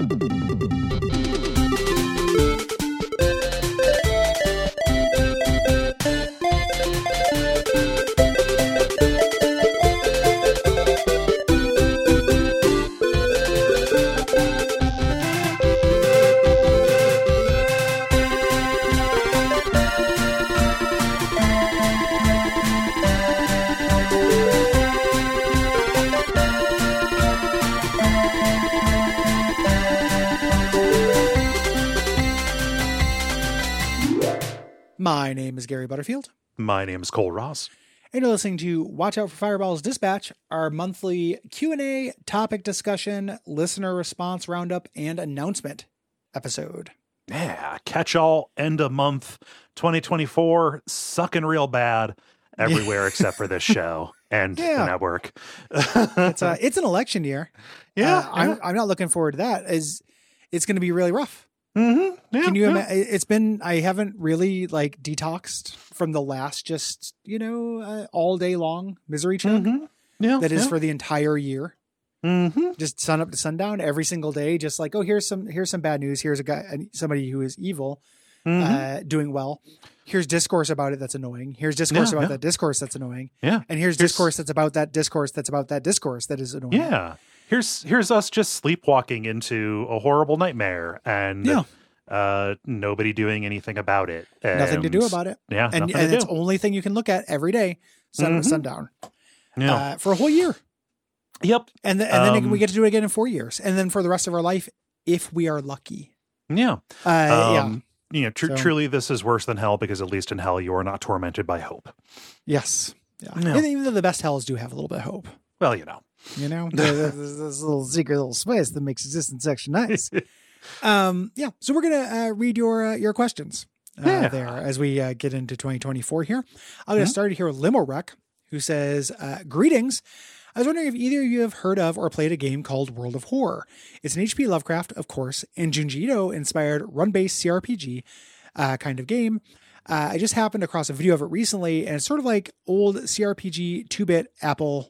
My name is Gary Butterfield. My name is Cole Ross. And you're listening to Watch Out for Fireball's Dispatch, our monthly Q&A, topic discussion, listener response roundup, and announcement episode. Yeah, catch-all, end of month, 2024, sucking real bad everywhere except for this show and the network. It's an election year. Yeah, I'm not looking forward to that. It's going to be really rough. Mm-hmm. Yeah, Can you imagine? I haven't really detoxed from the last all day long misery chunk that is for the entire year. Mm-hmm. Just sun up to sundown every single day. Just here's some bad news. Here's somebody who is evil, doing well. Here's discourse about it that's annoying. Here's discourse about that discourse that's annoying. Yeah. And here's discourse that's about that discourse that's about that discourse that is annoying. Yeah. Here's us just sleepwalking into a horrible nightmare and nobody doing anything about it. Nothing to do about it. Yeah. And it's the only thing you can look at every day, sun up to sundown. Yeah. For a whole year. Yep. And then we get to do it again in 4 years. And then for the rest of our life, if we are lucky. Yeah. Truly this is worse than hell because at least in hell you are not tormented by hope. Yes. Yeah. No. And even though the best hells do have a little bit of hope. Well, there's this little secret little space that makes existence extra nice. So we're gonna read your questions there as we get into 2024 here. I'm gonna start here with Limo Wreck, who says, greetings. I was wondering if either of you have heard of or played a game called World of Horror. It's an H.P. Lovecraft, of course, and Junji Ito inspired run-based CRPG kind of game. I just happened across a video of it recently, and it's sort of like old CRPG 2-bit Apple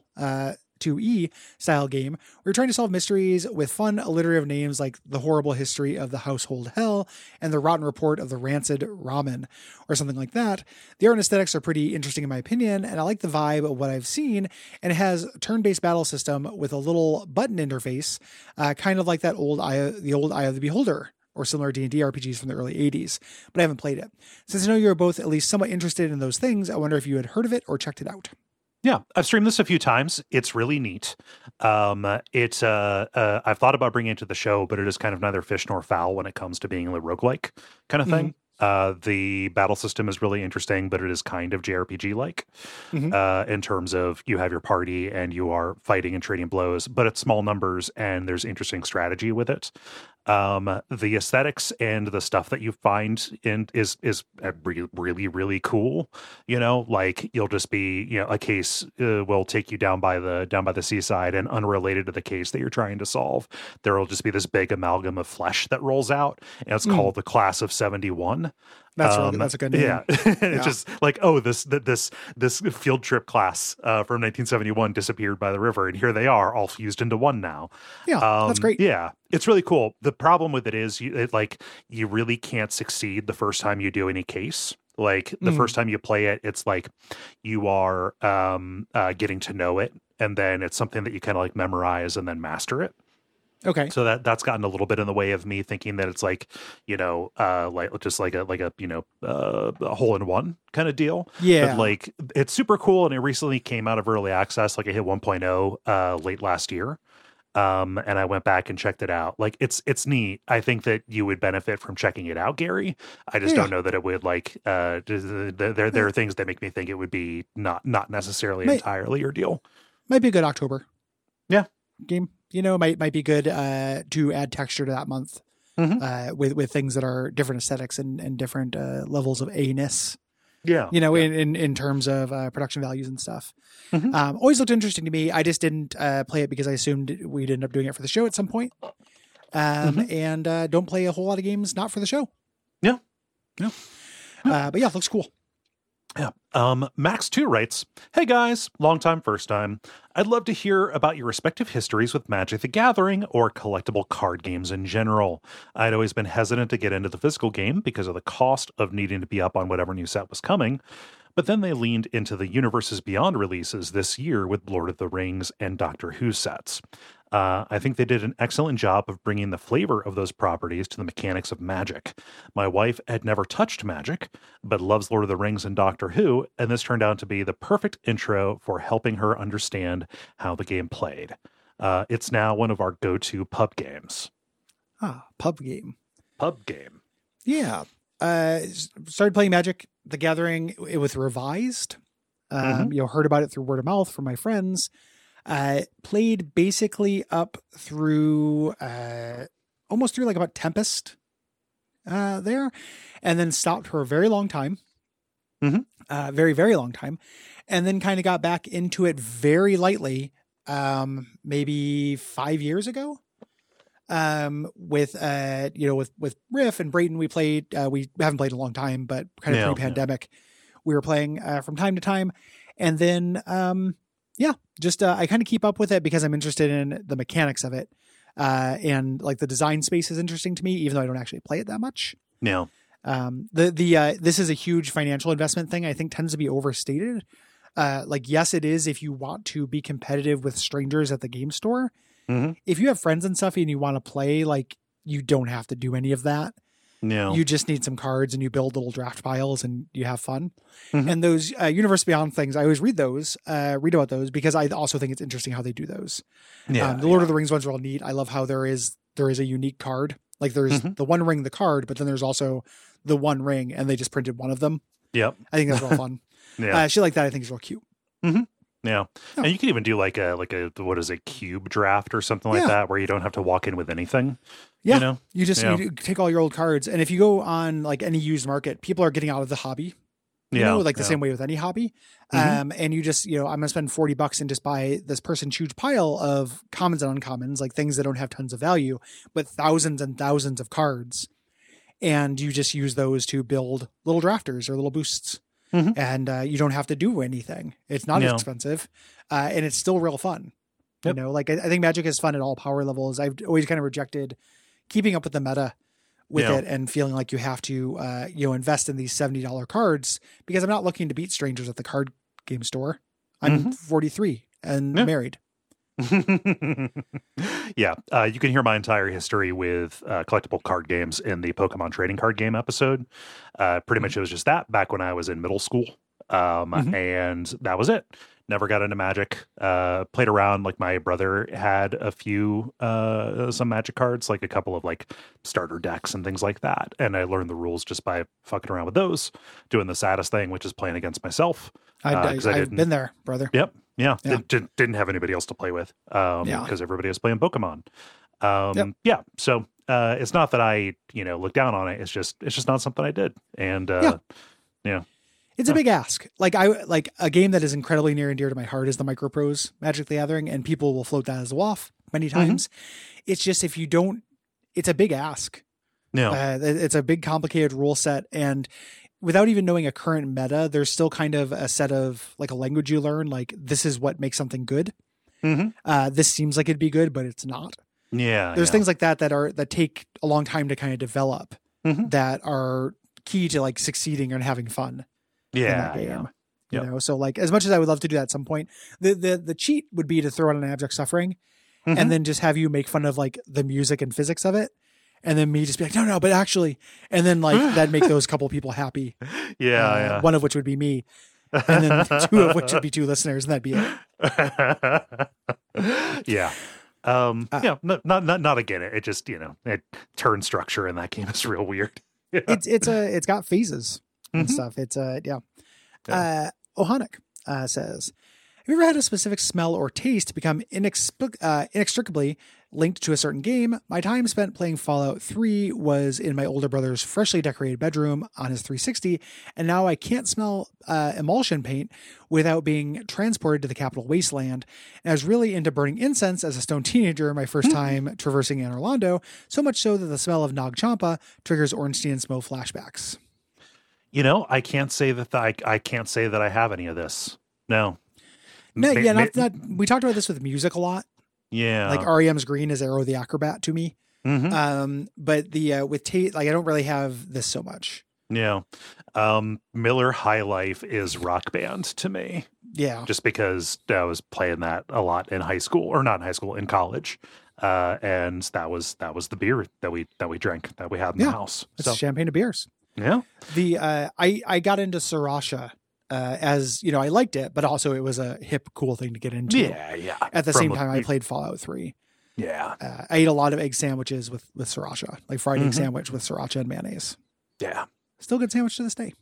2E style game. We're trying to solve mysteries with fun alliterative names like The Horrible History of the Household Hell and The Rotten Report of the Rancid Ramen or something like that. The art and aesthetics are pretty interesting in my opinion, and I like the vibe of what I've seen, and it has a turn-based battle system with a little button interface, kind of like that old Eye of the Beholder or similar D&D RPGs from the early 80s, but I haven't played it. Since I know you're both at least somewhat interested in those things, I wonder if you had heard of it or checked it out. Yeah, I've streamed this a few times. It's really neat. I've thought about bringing it to the show, but it is kind of neither fish nor fowl when it comes to being a roguelike kind of thing. The battle system is really interesting, but it is kind of JRPG-like in terms of you have your party and you are fighting and trading blows, but it's small numbers and there's interesting strategy with it. The aesthetics and the stuff that you find in is really, really, really cool. You'll just be, a case will take you down by the seaside, and unrelated to the case that you're trying to solve, there will just be this big amalgam of flesh that rolls out, and it's called the Class of 71. That's a good name. Yeah. It's just like, this field trip class from 1971 disappeared by the river, and here they are all fused into one now. Yeah, that's great. Yeah, it's really cool. The problem with it is you really can't succeed the first time you do any case. Like the first time you play it, it's like you are getting to know it, and then it's something that you kind of memorize and then master it. Okay. So that's gotten a little bit in the way of me thinking that it's a hole in one kind of deal. Yeah. But it's super cool, and it recently came out of early access. I hit 1.0 late last year. And I went back and checked it out. It's neat. I think that you would benefit from checking it out, Gary. I just don't know that it would there are things that make me think it would be not necessarily entirely your deal. Might be a good October. Yeah. Game. Might be good to add texture to that month with things that are different aesthetics and different levels of A-ness. Yeah. In terms of production values and stuff. Always looked interesting to me. I just didn't play it because I assumed we'd end up doing it for the show at some point. And don't play a whole lot of games not for the show. Yeah. But yeah, it looks cool. Yeah. Max2 writes, "Hey guys, long time, first time. I'd love to hear about your respective histories with Magic the Gathering or collectible card games in general. I'd always been hesitant to get into the physical game because of the cost of needing to be up on whatever new set was coming. But then they leaned into the Universes Beyond releases this year with Lord of the Rings and Doctor Who sets. I think they did an excellent job of bringing the flavor of those properties to the mechanics of Magic. My wife had never touched Magic, but loves Lord of the Rings and Doctor Who, and this turned out to be the perfect intro for helping her understand how the game played. It's now one of our go-to pub games." Pub game. Pub game. Yeah. Started playing Magic the Gathering with Revised. Heard about it through word of mouth from my friends. Played basically up through almost through like about Tempest there, and then stopped for a very long time. Very, very long time. And then kind of got back into it very lightly, maybe 5 years ago. With Riff and Brayton, we played, we haven't played in a long time, but kind of pre-pandemic, we were playing from time to time. And then, I kind of keep up with it because I'm interested in the mechanics of it. And like the design space is interesting to me, even though I don't actually play it that much. No. This is a huge financial investment thing. I think tends to be overstated. Yes, it is if you want to be competitive with strangers at the game store. If you have friends and stuff and you want to play, like, you don't have to do any of that. No. You just need some cards and you build little draft piles and you have fun. And those Universe Beyond things, I always read about those because I also think it's interesting how they do those. The Lord of the Rings ones are all neat. I love how there is a unique card. Like there's the One Ring, the card, but then there's also the One Ring, and they just printed one of them. Yep. I think that's real fun. Shit like that I think is real cute. Yeah. And you can even do like a cube draft or something like that, where you don't have to walk in with anything. Yeah. You just you take all your old cards. And if you go on like any used market, people are getting out of the hobby. The same way with any hobby. And you just, I'm going to spend $40 and just buy this person's huge pile of commons and uncommons, like things that don't have tons of value, but thousands and thousands of cards. And you just use those to build little drafters or little boosts. And you don't have to do anything. It's not expensive. And it's still real fun. Yep. I think Magic is fun at all power levels. I've always kind of rejected keeping up with the meta with it and feeling like you have to, invest in these $70 cards because I'm not looking to beat strangers at the card game store. I'm 43 and married. You can hear my entire history with collectible card games in the Pokemon trading card game episode. Pretty much it was just that back when I was in middle school. And that was it. Never got into Magic. Played around. Like my brother had a few some Magic cards, like a couple of like starter decks and things like that. And I learned the rules just by fucking around with those, doing the saddest thing, which is playing against myself. I've been there, brother. Yep. Yeah. Didn't have anybody else to play with because everybody was playing Pokemon. So it's not that I look down on it. It's just not something I did. And it's a big ask. Like a game that is incredibly near and dear to my heart is the Microprose Magic the Gathering, and people will float that as a waff many times. It's just it's a big ask. It's a big complicated rule set, and without even knowing a current meta, there's still kind of a set of like a language you learn. Like this is what makes something good. This seems like it'd be good, but it's not. There's things like that take a long time to kind of develop that are key to like succeeding and having fun. In that game. So like as much as I would love to do that at some point, the cheat would be to throw out an Abject Suffering and then just have you make fun of like the music and physics of it. And then me just be like, no, but actually, and then like that'd make those couple people happy. One of which would be me. And then two of which would be two listeners, and that'd be it. Not again. It just, turn structure in that game is real weird. It's got phases and stuff. Ohanic says, have you ever had a specific smell or taste become inextricably linked to a certain game? My time spent playing Fallout 3 was in my older brother's freshly decorated bedroom on his 360, and now I can't smell emulsion paint without being transported to the Capital Wasteland. And I was really into burning incense as a stone teenager my first time traversing Anne Orlando, so much so that the smell of Nag Champa triggers Ornstein and Smough flashbacks. I can't say that I can't say that I have any of this. No. No, not. We talked about this with music a lot. Yeah. Like REM's Green is Arrow the Acrobat to me. Mm-hmm. But the with Tate, like I don't really have this so much. Yeah. Miller High Life is Rock Band to me. Yeah. Just because I was playing that a lot in high school, or not in high school, in college. And that was the beer that we drank, that we had in the house. It's champagne of beers. Yeah. The I got into Sriracha as I liked it, but also it was a hip, cool thing to get into. Yeah. At the same time, I played Fallout 3. Yeah. I ate a lot of egg sandwiches with Sriracha, like fried egg sandwich with Sriracha and mayonnaise. Yeah. Still good sandwich to this day.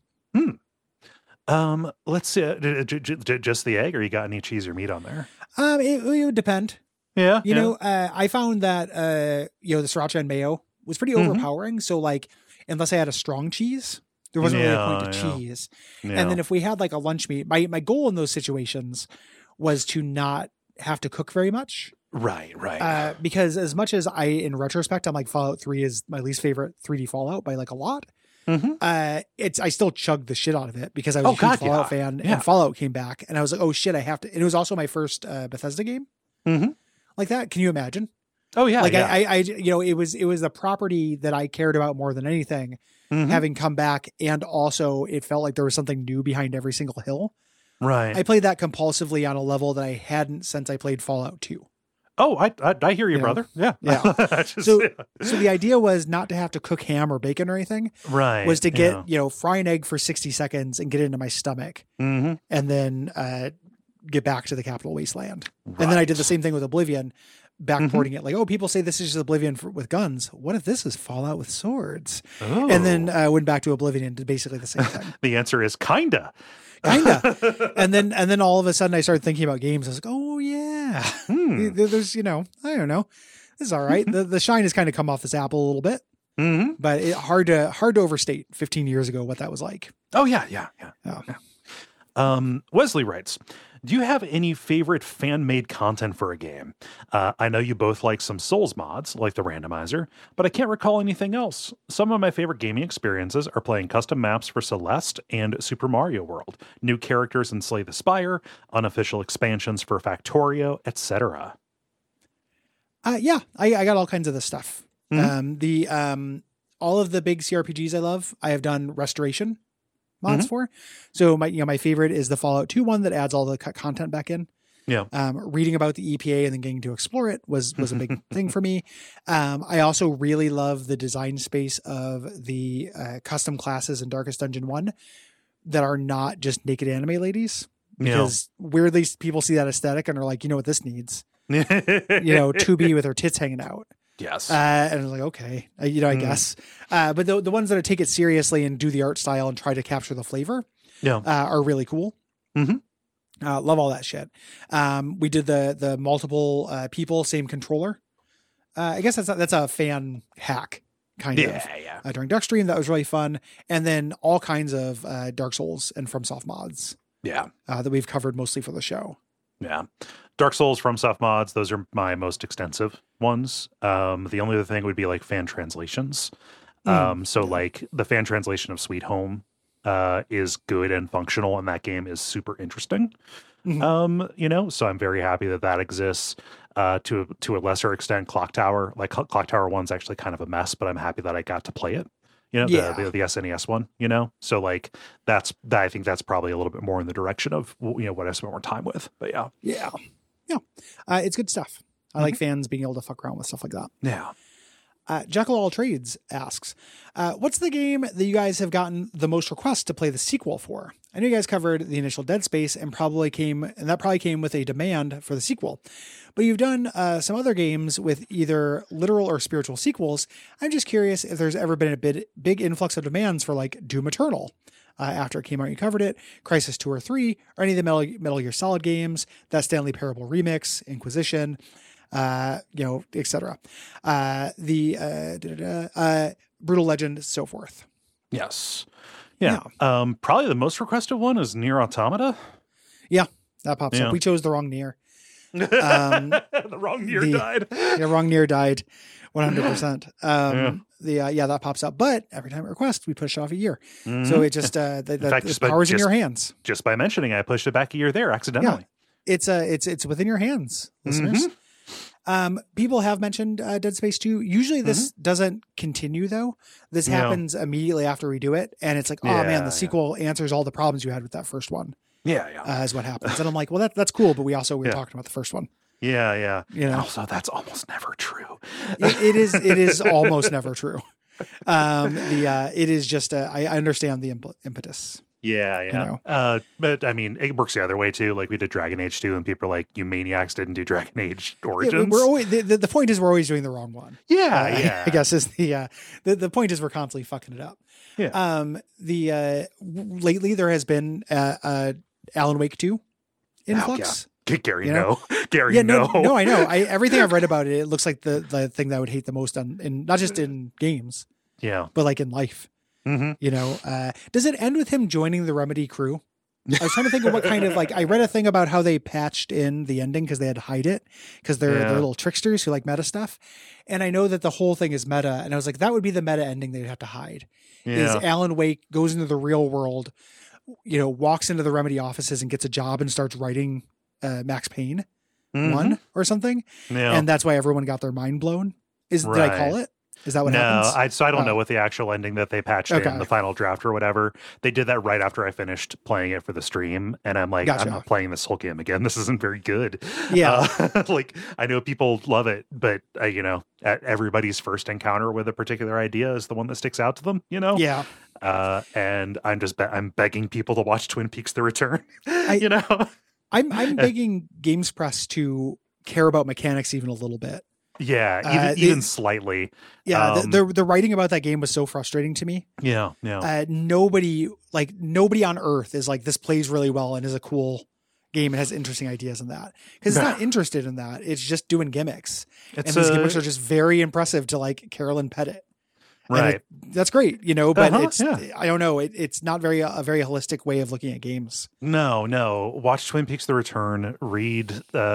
Let's see. Just the egg, or you got any cheese or meat on there? It would depend. Yeah. I found that the Sriracha and mayo was pretty overpowering. So like, unless I had a strong cheese, there wasn't really a point to cheese. Yeah. And then if we had like a lunch meat, my goal in those situations was to not have to cook very much. Right. Because as much as in retrospect, I'm like Fallout 3 is my least favorite 3D Fallout by like a lot. I still chugged the shit out of it because I was a huge Fallout fan, and Fallout came back, and I was like, oh shit, I have to. And it was also my first Bethesda game. Like that. Can you imagine? Oh yeah. Like it was the property that I cared about more than anything, having come back, and also it felt like there was something new behind every single hill. Right. I played that compulsively on a level that I hadn't since I played Fallout 2. Oh, I hear you, brother. Yeah. So the idea was not to have to cook ham or bacon or anything. Right. Was to get, fry an egg for 60 seconds and get it into my stomach. And then get back to the Capital Wasteland. Right. And then I did the same thing with Oblivion, backporting it. Like, oh, people say this is just Oblivion with guns. What if this is Fallout with swords? Oh. And then went back to Oblivion and did basically the same thing. The answer is kinda. And then all of a sudden I started thinking about games. I was like, oh yeah, there's, I don't know. This is all right. The shine has kind of come off this apple a little bit, but hard to overstate 15 years ago what that was like. Oh yeah. Wesley writes, do you have any favorite fan-made content for a game? I know you both like some Souls mods, like the randomizer, but I can't recall anything else. Some of my favorite gaming experiences are playing custom maps for Celeste and Super Mario World, new characters in Slay the Spire, unofficial expansions for Factorio, etc. I got all kinds of this stuff. All of the big CRPGs I love, I have done restoration mods for. So my favorite is the Fallout 2 one that adds all the content back in. Yeah. Reading about the EPA and then getting to explore it was a big thing for me. I also really love the design space of the custom classes in Darkest Dungeon 1 that are not just naked anime ladies, because weirdly people see that aesthetic and are like, you know what this needs? 2B with her tits hanging out. Yes. And I was like, okay, I guess. But the ones that take it seriously and do the art style and try to capture the flavor are really cool. Love all that shit. We did the multiple people, same controller. I guess that's a fan hack kind of. During Duckstream, that was really fun. And then all kinds of Dark Souls and FromSoft mods. Yeah. That we've covered mostly for the show. Yeah. Dark Souls, FromSoft mods, those are my most extensive ones. The only other thing would be like fan translations. Like the fan translation of Sweet Home is good and functional, and that game is super interesting. So I'm very happy that exists. To a lesser extent, Clock Tower, like Clock Tower 1's actually kind of a mess, but I'm happy that I got to play it. The SNES one, so like I think that's probably a little bit more in the direction of what I spent more time with. But yeah, it's good stuff. I like fans being able to fuck around with stuff like that. Yeah. Jackal All Trades asks, what's the game that you guys have gotten the most requests to play the sequel for? I know you guys covered the initial Dead Space and that probably came with a demand for the sequel, but you've done some other games with either literal or spiritual sequels. I'm just curious if there's ever been a big influx of demands for like Doom Eternal. After it came out, you covered it. Crysis 2 or 3, or any of the Metal Gear Solid games, that Stanley Parable remix, Inquisition, etc. Brutal Legend, so forth. Yes. Yeah. Probably the most requested one is Nier Automata. Yeah, that pops up. We chose the wrong Nier. The wrong Nier died. Yeah, wrong Nier died 100%. That pops up. But every time it requests, we push it off a year. Mm-hmm. So it just, the power's in your hands. Just by mentioning I pushed it back a year there accidentally. Yeah. It's within your hands, listeners. Mm-hmm. People have mentioned Dead Space 2. Usually this doesn't continue, though. This happens immediately after we do it. And it's like, oh, man, the sequel answers all the problems you had with that first one. Is what happens. And I'm like, well, that's cool. But we were talking about the first one. Yeah. You know? Also, that's almost never true. It is almost never true. It is just, I understand the impetus. Yeah. You know? But I mean, it works the other way too. Like we did Dragon Age 2 and people are like, you maniacs didn't do Dragon Age Origins. We're always, the point is we're always doing the wrong one. Yeah. I guess is the point is we're constantly fucking it up. Yeah. Lately there has been Alan Wake 2 influx. Gary, you know? Gary, no. No, I know. Everything I've read about it, it looks like the thing that I would hate the most in not just in games, but like in life. Mm-hmm. You know, does it end with him joining the Remedy crew? I was trying to think of what kind of I read a thing about how they patched in the ending because they had to hide it because they're little tricksters who like meta stuff. And I know that the whole thing is meta. And I was like, that would be the meta ending they'd have to hide. Is Alan Wake goes into the real world, walks into the Remedy offices and gets a job and starts writing Max Payne 1 or something. Yeah. And that's why everyone got their mind blown. Did I call it? Is that what happens? I don't know what the actual ending that they patched in the final draft or whatever. They did that right after I finished playing it for the stream. And I'm like, I'm not playing this whole game again. This isn't very good. Yeah. I know people love it, but everybody's first encounter with a particular idea is the one that sticks out to them, Yeah. And I'm begging people to watch Twin Peaks: The Return, I'm begging Games Press to care about mechanics even a little bit. Yeah, even slightly. Yeah, the writing about that game was so frustrating to me. Yeah. Nobody on Earth is like, this plays really well and is a cool game and has interesting ideas in that. Because it's not interested in that. It's just doing gimmicks. And these gimmicks are just very impressive to like Carolyn Pettit. Right. That's great, but I don't know. It's not a very holistic way of looking at games. No. Watch Twin Peaks: The Return. Read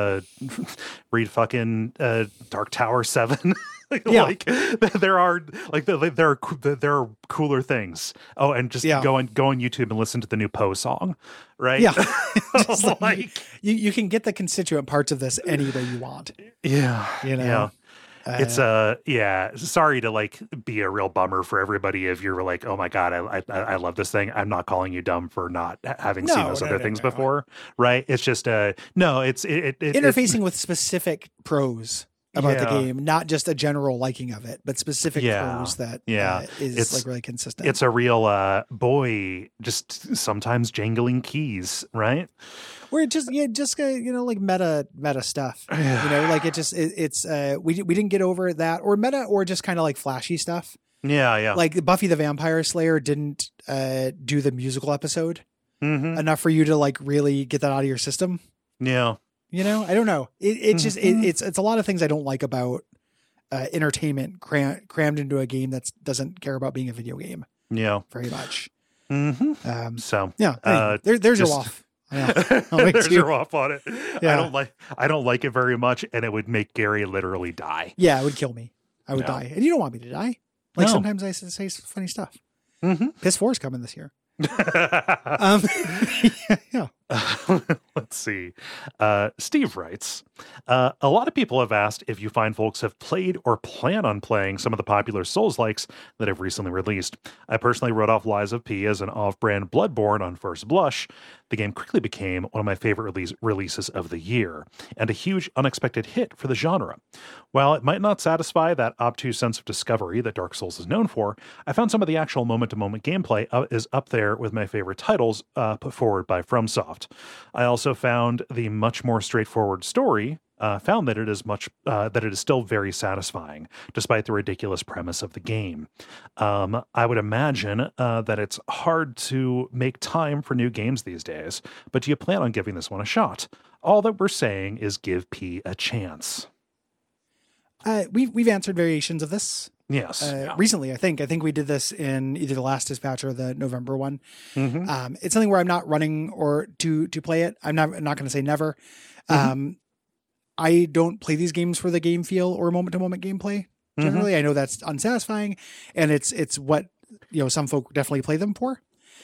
fucking Dark Tower 7. There are cooler things. Oh, and just go on YouTube and listen to the new Poe song, right? Yeah. You can get the constituent parts of this any way you want. Yeah. Yeah. It's sorry to be a real bummer for everybody if you're like, oh my god, I love this thing. I'm not calling you dumb for not having seen those other things before, right? It's just it's interfacing with specific pros about the game, not just a general liking of it, but specific pros that is really consistent. It's a real just sometimes jangling keys, right? Where it just meta stuff. We didn't get over that or meta or just kind of like flashy stuff. Yeah. Like Buffy the Vampire Slayer didn't do the musical episode enough for you to really get that out of your system. Yeah. I don't know. It's a lot of things I don't like about entertainment crammed into a game that doesn't care about being a video game. Yeah. Very much. Mm-hmm. There's your waff. There's your waff on it. Yeah. I don't like it very much, and it would make Gary literally die. Yeah, it would kill me. I would die. And you don't want me to die. Sometimes I say funny stuff. Mm-hmm. Piss 4 is coming this year. Let's see. Steve writes, a lot of people have asked if you find folks have played or plan on playing some of the popular Souls-likes that have recently released. I personally wrote off Lies of P as an off-brand Bloodborne on first blush. The game quickly became one of my favorite releases of the year, and a huge unexpected hit for the genre. While it might not satisfy that obtuse sense of discovery that Dark Souls is known for, I found some of the actual moment-to-moment gameplay is up there with my favorite titles put forward by FromSoft. I also found the much more straightforward story found that it is still very satisfying, despite the ridiculous premise of the game. I would imagine that it's hard to make time for new games these days, but do you plan on giving this one a shot? All that we're saying is give P a chance. We've answered variations of this. Yes. Recently, I think we did this in either the last dispatch or the November one. Mm-hmm. It's something where I'm not running or to play it. I'm not going to say never. Mm-hmm. I don't play these games for the game feel or moment to moment gameplay. Generally, I know that's unsatisfying, and it's what, you know, some folk definitely play them for.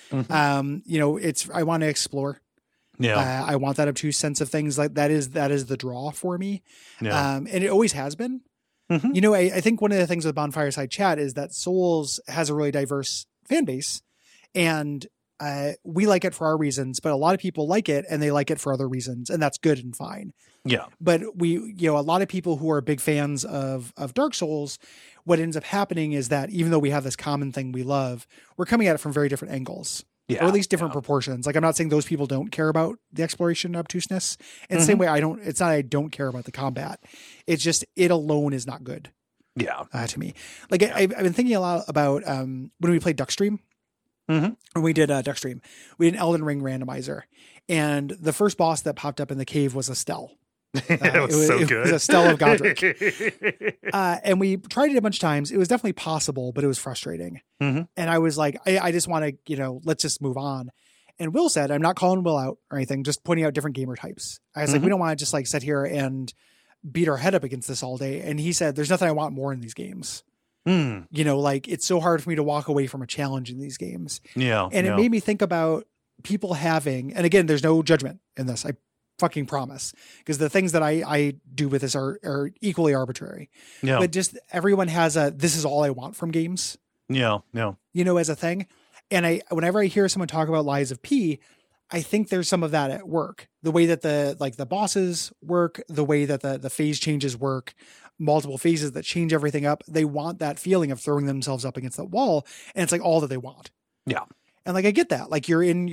You know, I want to explore. Yeah. I want that obtuse sense of things. Like that is the draw for me. Yeah. And it always has been. You know, I think one of the things with Bonfireside Chat is that Souls has a really diverse fan base, and we like it for our reasons, but a lot of people like it and they like it for other reasons, and that's good and fine. Yeah. But you know, a lot of people who are big fans of Dark Souls, what ends up happening is that even though we have this common thing we love, we're coming at it from very different angles. Yeah. Or at least different proportions. Like, I'm not saying those people don't care about the exploration and obtuseness. In the same way, it's not I don't care about the combat. It's just it alone is not good. Yeah. To me. Like, I've been thinking a lot about when we played Duckstream. When we did Duckstream, we did an Elden Ring randomizer. And the first boss that popped up in the cave was Estelle. It was so good. It was Estelle of Godric. And we tried it a bunch of times. It was definitely possible, but it was frustrating. And I was like, I just want to, you know, let's just move on. And Will said, I'm not calling Will out or anything, just pointing out different gamer types. I was like, we don't want to just like sit here and beat our head up against this all day. And he said, there's nothing I want more in these games. You know, like it's so hard for me to walk away from a challenge in these games. Yeah. And it made me think about people having, and again, there's no judgment in this. I fucking promise, because the things that I do with this are equally arbitrary. Yeah. But just everyone has this is all I want from games. Yeah. Yeah. You know, as a thing. And whenever I hear someone talk about Lies of P, I think there's some of that at work. The way that the bosses work, the way that the phase changes work, multiple phases that change everything up. They want that feeling of throwing themselves up against that wall. And it's like all that they want. Yeah. And like, I get that. Like you're in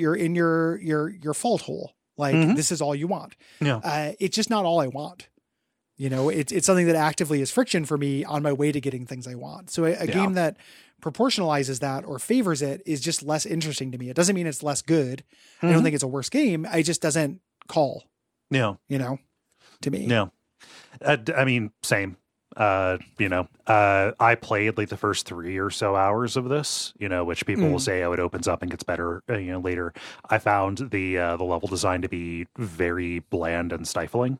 your fault hole. Like this is all you want. Yeah. It's just not all I want. You know, it's something that actively is friction for me on my way to getting things I want. So a game that proportionalizes that or favors it is just less interesting to me. It doesn't mean it's less good. I don't think it's a worse game. It just doesn't call. Yeah. You know, to me. Yeah. I mean, same. You know, I played like the first 3 or so hours of this, you know, which people will say, oh, it opens up and gets better, you know, later. I found the level design to be very bland and stifling.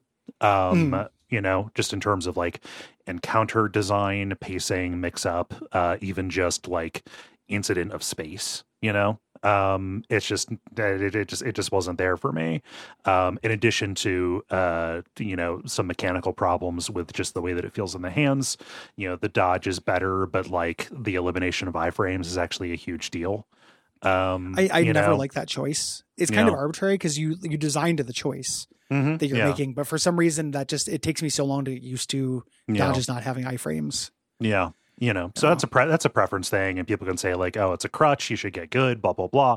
You know, just in terms of like encounter design, pacing, mix up, even just like incident of space, you know. It's just it just wasn't there for me. In addition to you know, some mechanical problems with just the way that it feels in the hands. You know, the dodge is better, but like the elimination of iframes is actually a huge deal. I never like that choice. It's kind of arbitrary because you designed to the choice that you're making, but for some reason that just it takes me so long to get used to dodges not having iframes. Yeah. You know, so that's a preference thing, and people can say like, "Oh, it's a crutch. You should get good." Blah blah blah.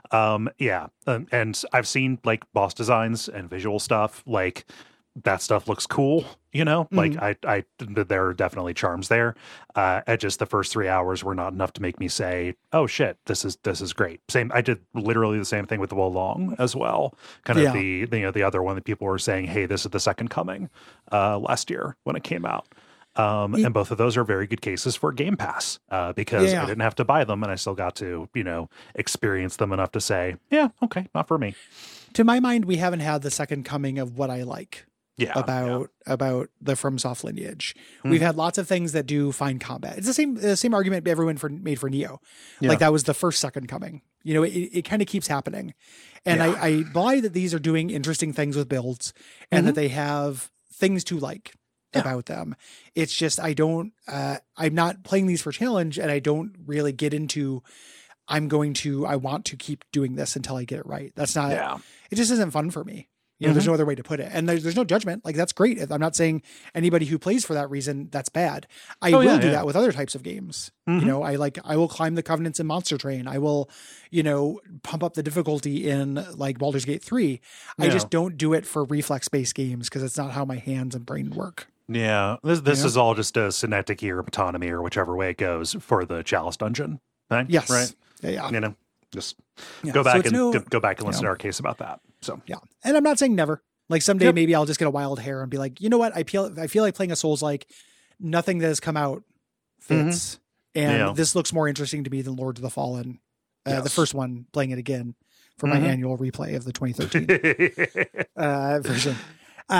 And I've seen like boss designs and visual stuff. Like that stuff looks cool. You know, like there are definitely charms there. At just the first 3 hours were not enough to make me say, "Oh shit, this is great." Same. I did literally the same thing with the Wolong as well. Kind of the other one that people were saying, "Hey, this is the second coming." Last year when it came out. And both of those are very good cases for Game Pass because I didn't have to buy them and I still got to, you know, experience them enough to say, yeah, okay, not for me. To my mind, we haven't had the second coming of what I like about the FromSoft lineage. We've had lots of things that do fine combat. It's the same argument everyone made for Neo. Like that was the first second coming. You know, it kind of keeps happening. And I buy that these are doing interesting things with builds and that they have things to like. About them. It's just I'm not playing these for challenge, and I don't really get into I want to keep doing this until I get it right. That's not it just isn't fun for me. You know, there's no other way to put it. And there's no judgment. Like that's great. I'm not saying anybody who plays for that reason that's bad. I will do that with other types of games. You know, I will climb the covenants in Monster Train. I will, you know, pump up the difficulty in like Baldur's Gate 3. I just don't do it for reflex-based games because it's not how my hands and brain work. Yeah, this is all just a synecdoche or metonymy or whichever way it goes for the Chalice dungeon. Right? Yes. Right. Yeah. You know, just go back and go back and listen to our case about that. So and I'm not saying never. Like someday maybe I'll just get a wild hair and be like, you know what? I feel like playing a Souls like nothing that has come out fits, and this looks more interesting to me than Lords of the Fallen, the first one. Playing it again for my annual replay of the 2013 version.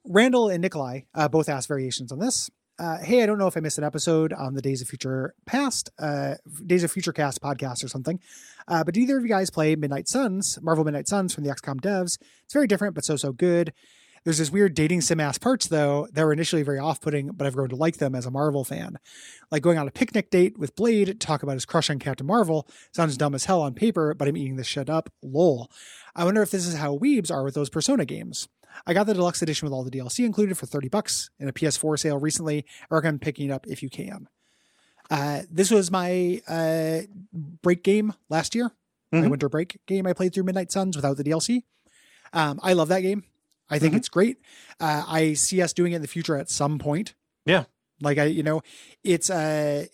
Randall and Nikolai both asked variations on this. Hey, I don't know if I missed an episode on the Days of Future Cast podcast or something. But did either of you guys play Midnight Suns, Marvel Midnight Suns from the XCOM devs? It's very different, but so good. There's this weird dating sim ass parts though that were initially very off-putting, but I've grown to like them as a Marvel fan. Like going on a picnic date with Blade to talk about his crush on Captain Marvel sounds dumb as hell on paper, but I'm eating this shit up. Lol. I wonder if this is how weebs are with those Persona games. I got the deluxe edition with all the DLC included for $30 in a PS4 sale recently. I recommend picking it up if you can. This was my break game last year. My winter break game. I played through Midnight Suns without the DLC. I love that game. I think it's great. I see us doing it in the future at some point. Yeah. Like it's a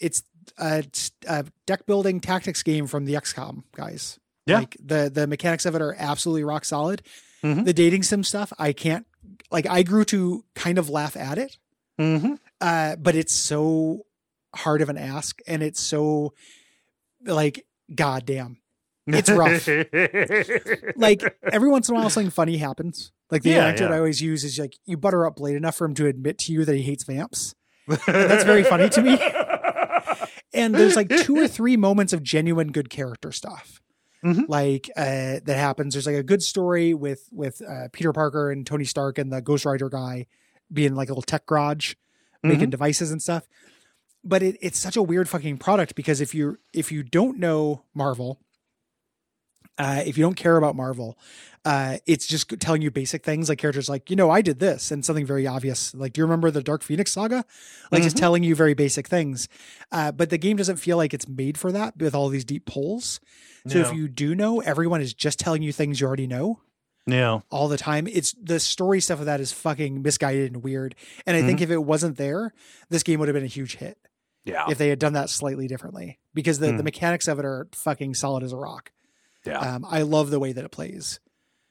deck building tactics game from the XCOM guys. Yeah. Like the mechanics of it are absolutely rock solid. The dating sim stuff, I grew to kind of laugh at it. But it's so hard of an ask, and it's so like, goddamn, it's rough. Like every once in a while something funny happens. Like the anecdote I always use is like, you butter up Blade enough for him to admit to you that he hates vamps. And that's very funny to me. And there's like 2 or 3 moments of genuine good character stuff. Like that happens. There's like a good story with Peter Parker and Tony Stark and the Ghost Rider guy being like a little tech garage making devices and stuff. But it's such a weird fucking product because if you don't know Marvel, if you don't care about Marvel, it's just telling you basic things like characters like, I did this, and something very obvious. Like, do you remember the Dark Phoenix saga? Like just telling you very basic things. But the game doesn't feel like it's made for that with all these deep pulls. So if you do know, everyone is just telling you things you already know. Yeah. All the time. It's the story stuff of that is fucking misguided and weird. And I think if it wasn't there, this game would have been a huge hit. Yeah. If they had done that slightly differently, because the mechanics of it are fucking solid as a rock. Yeah. I love the way that it plays.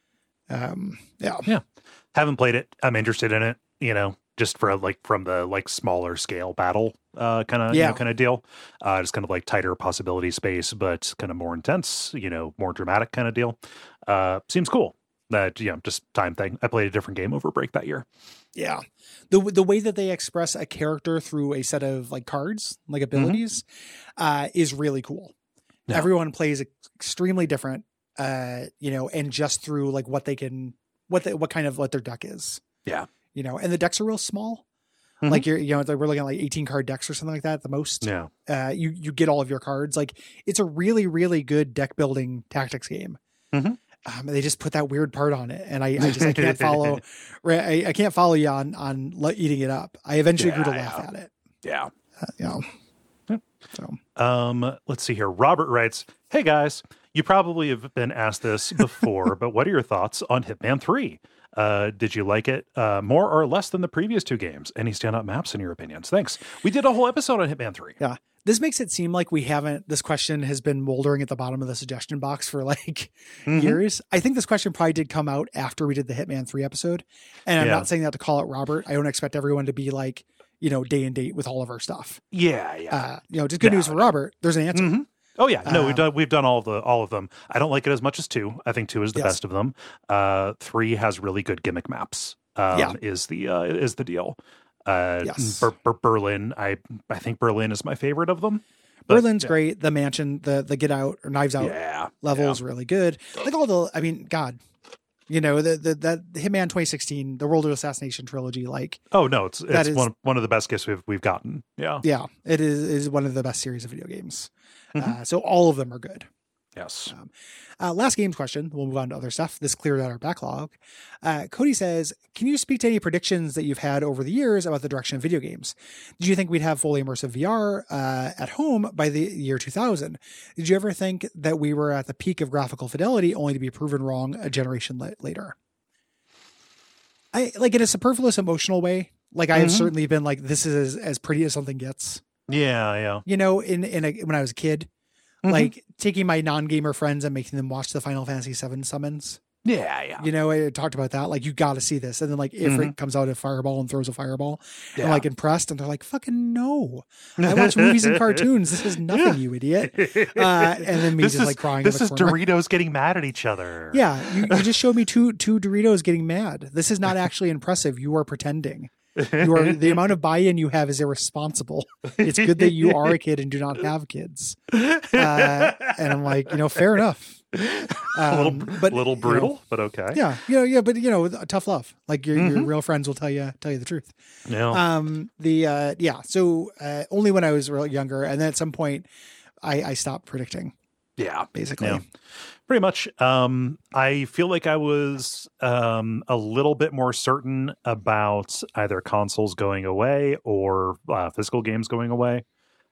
Yeah. Haven't played it. I'm interested in it, just for from the smaller scale battle kind of deal. Just kind of like tighter possibility space, but kind of more intense, more dramatic kind of deal. Seems cool. That, just time thing. I played a different game over break that year. Yeah. The way that they express a character through a set of like cards, like abilities, is really cool. Yeah. Everyone plays extremely different, and just through like what they can, what their deck is. Yeah. And the decks are real small. Like we're looking at like 18 card decks or something like that at the most. Yeah. You get all of your cards. Like it's a really, really good deck building tactics game. They just put that weird part on it, and I can't follow. I can't follow you on eating it up. I eventually grew to laugh at it. Yeah. So, let's see here. Robert writes, "Hey guys, you probably have been asked this before, but what are your thoughts on Hitman 3? Did you like it more or less than the previous 2 games? Any standout maps in your opinions? Thanks. We did a whole episode on Hitman 3. Yeah. This makes it seem like this question has been moldering at the bottom of the suggestion box for like years. I think this question probably did come out after we did the Hitman 3 episode. And I'm not saying that to call out Robert. I don't expect everyone to be like, day and date with all of our stuff. Yeah. Just good news for Robert. There's an answer. Oh yeah, no, we've done all of them. I don't like it as much as 2. I think 2 is the best of them. 3 has really good gimmick maps. Is the deal. Yes. Berlin. I think Berlin is my favorite of them. Berlin's great. The mansion, the Get Out or Knives Out level is really good. Like God. The Hitman 2016, the World of Assassination trilogy, like it's one of the best gifts we've gotten. Yeah, it is one of the best series of video games. So all of them are good. Yes. Last games question. We'll move on to other stuff. This cleared out our backlog. Cody says, can you speak to any predictions that you've had over the years about the direction of video games? Did you think we'd have fully immersive VR at home by the year 2000? Did you ever think that we were at the peak of graphical fidelity only to be proven wrong a generation later? I like in a superfluous emotional way. Like I have certainly been like, this is as pretty as something gets. Yeah. When I was a kid, like taking my non-gamer friends and making them watch the Final Fantasy VII summons Yeah. You know, I talked about that. Like, you got to see this. And then, like, Ifrit comes out a fireball and throws a fireball. Yeah. I'm, like, impressed. And they're like, fucking no. I watch movies and cartoons. This is nothing, you idiot. And then me just, like, crying in the corner. Doritos getting mad at each other. Yeah. You just showed me two Doritos getting mad. This is not actually impressive. You are pretending. The amount of buy-in you have is irresponsible. It's good that you are a kid and do not have kids. And I'm like, fair enough. A little brutal, but okay. Yeah. But tough love. Like your real friends will tell you the truth. Yeah. So only when I was real younger, and then at some point I stopped predicting. Yeah. Basically. Yeah. Pretty much. I feel like I was a little bit more certain about either consoles going away or physical games going away.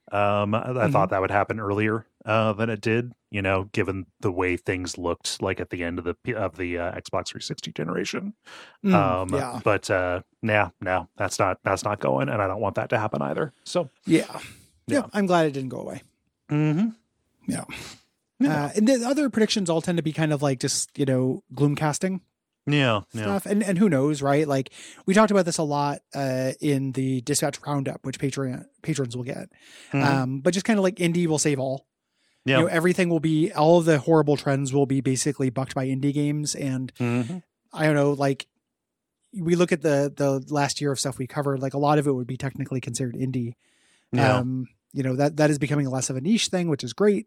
I thought that would happen earlier than it did, given the way things looked like at the end of the Xbox 360 generation. But no, that's not going, and I don't want that to happen either. So yeah, I'm glad it didn't go away. Yeah. And the other predictions all tend to be kind of like just, gloom casting. Stuff. And who knows, right? Like, we talked about this a lot in the Dispatch Roundup, which patrons will get. But just kind of like indie will save all. Yeah. Everything will be, all of the horrible trends will be basically bucked by indie games. And I don't know, like, we look at the last year of stuff we covered, like a lot of it would be technically considered indie. That is becoming less of a niche thing, which is great.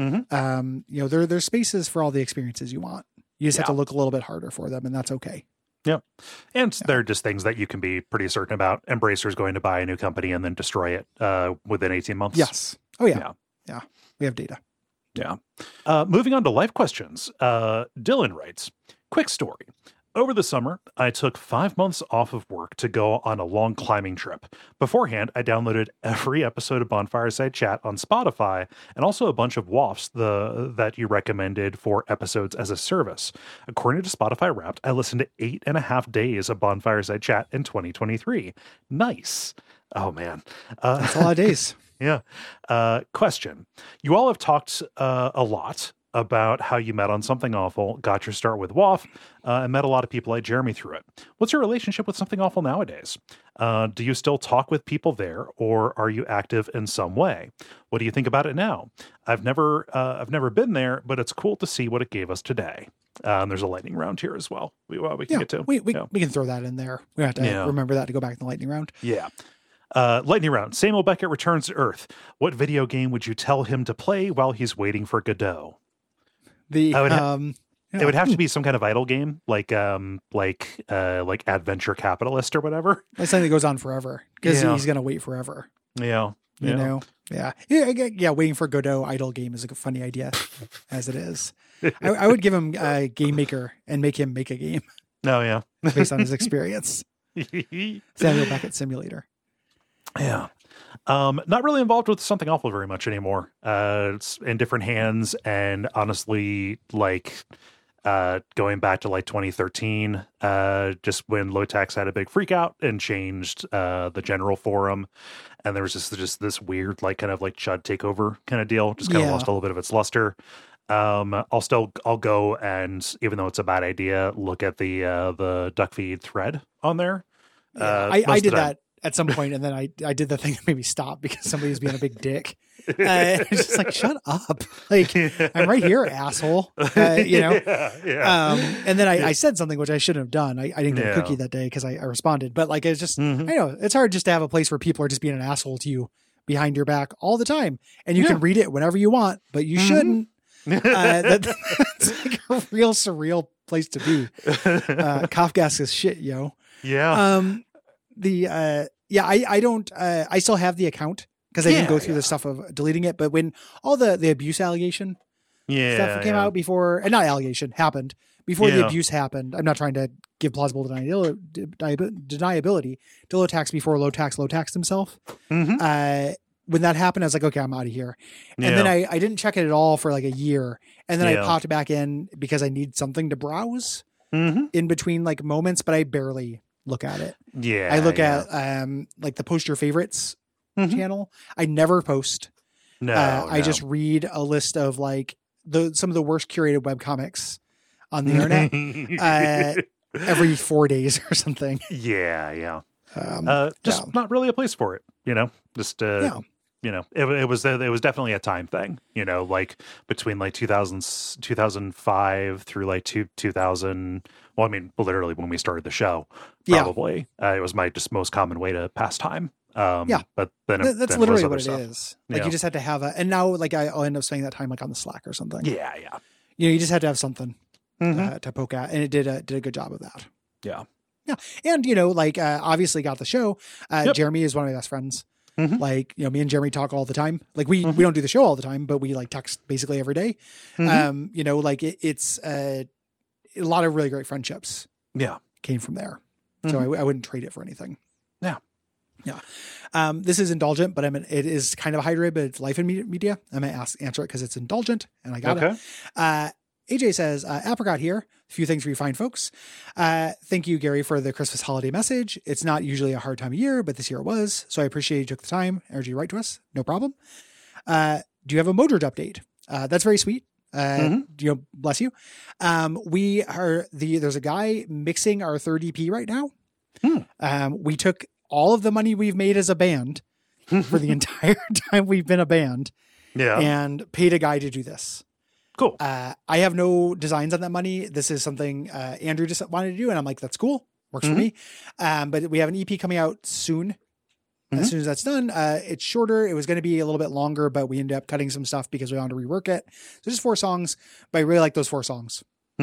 There's spaces for all the experiences you want. You just have to look a little bit harder for them, and that's okay. Yeah. And they're just things that you can be pretty certain about. Embracer's going to buy a new company and then destroy it within 18 months. Yes. Oh, yeah. Yeah. We have data. Yeah. Moving on to life questions. Dylan writes, quick story. Over the summer, I took 5 months off of work to go on a long climbing trip. Beforehand, I downloaded every episode of Bonfireside Chat on Spotify and also a bunch of WAFs that you recommended for episodes as a service. According to Spotify Wrapped, I listened to 8.5 days of Bonfireside Chat in 2023. Nice. Oh, man. That's a lot of days. Yeah. Question. You all have talked a lot about how you met on Something Awful, got your start with WAF, and met a lot of people like Jeremy through it. What's your relationship with Something Awful nowadays? Do you still talk with people there, or are you active in some way? What do you think about it now? I've never been there, but it's cool to see what it gave us today. There's a lightning round here as well. We can get to. We can throw that in there. We have to remember that to go back in the lightning round. Yeah. Lightning round. Samuel Beckett returns to Earth. What video game would you tell him to play while he's waiting for Godot? It would have to be some kind of idle game, like Adventure Capitalist or whatever. Like something that goes on forever because he's going to wait forever. Yeah. You know? Yeah. Waiting for Godot idle game is a funny idea as it is. I would give him a game maker and make him make a game. Oh, yeah. Based on his experience. Samuel Beckett Simulator. Yeah. Not really involved with Something Awful very much anymore. It's in different hands, and honestly, going back to 2013, just when Lotax had a big freak out and changed the general forum, and there was just this weird kind of Chud takeover kind of deal, just kind of lost a little bit of its luster. I'll go and, even though it's a bad idea, look at the Duckfeed thread on there. I did that at some point, and then I did the thing that made me stop because somebody was being a big dick. It's just like, shut up. I'm right here, asshole. And then I said something which I shouldn't have done. I didn't get a cookie that day because I responded. But it's just, I know it's hard just to have a place where people are just being an asshole to you behind your back all the time. And you can read it whenever you want, but you shouldn't. That's a real surreal place to be. Kafka's is shit, yo. Yeah. I don't, I still have the account because I didn't go through the stuff of deleting it. But when all the abuse allegation stuff came out before, and not allegation, happened before the abuse happened. I'm not trying to give plausible deniability to Lotax before Lotax himself. When that happened, I was like, okay, I'm out of here. And then I didn't check it at all for a year. And then I popped back in because I need something to browse in between moments, but I barely look at it. Yeah. I look at the Post Your Favorites channel. I never post. I just read a list of some of the worst curated webcomics on the internet every 4 days or something. Yeah. Just not really a place for it, just, it was definitely a time thing, like between like 2005 through like 2000. Well, I mean, literally when we started the show, probably, it was my just most common way to pass time. But then that's literally what it is. Like you just had to have and now like I'll end up spending that time like on the Slack or something. Yeah. You just had to have something to poke at, and it did a good job of that. Yeah. And obviously got the show. Jeremy is one of my best friends. Like, me and Jeremy talk all the time. Like we don't do the show all the time, but we like text basically every day. It's a lot of really great friendships. Yeah. Came from there. So I wouldn't trade it for anything. Yeah. Yeah. This is indulgent, but it is kind of a hybrid, but it's life in media. I'm going to answer it because it's indulgent, and I got it. AJ says, Apricot here. A few things for you fine folks. Thank you, Gary, for the Christmas holiday message. It's not usually a hard time of year, but this year it was. So I appreciate you took the time, energy to write to us. No problem. Do you have a Modric update? That's very sweet. Bless you. There's a guy mixing our third EP right now. We took all of the money we've made as a band for the entire time we've been a band and paid a guy to do this. Cool. I have no designs on that money. This is something Andrew just wanted to do, and I'm like, that's cool. Works for me. But we have an EP coming out soon. As soon as that's done, it's shorter. It was going to be a little bit longer, but we ended up cutting some stuff because we wanted to rework it. So just 4 songs, but I really like those 4 songs.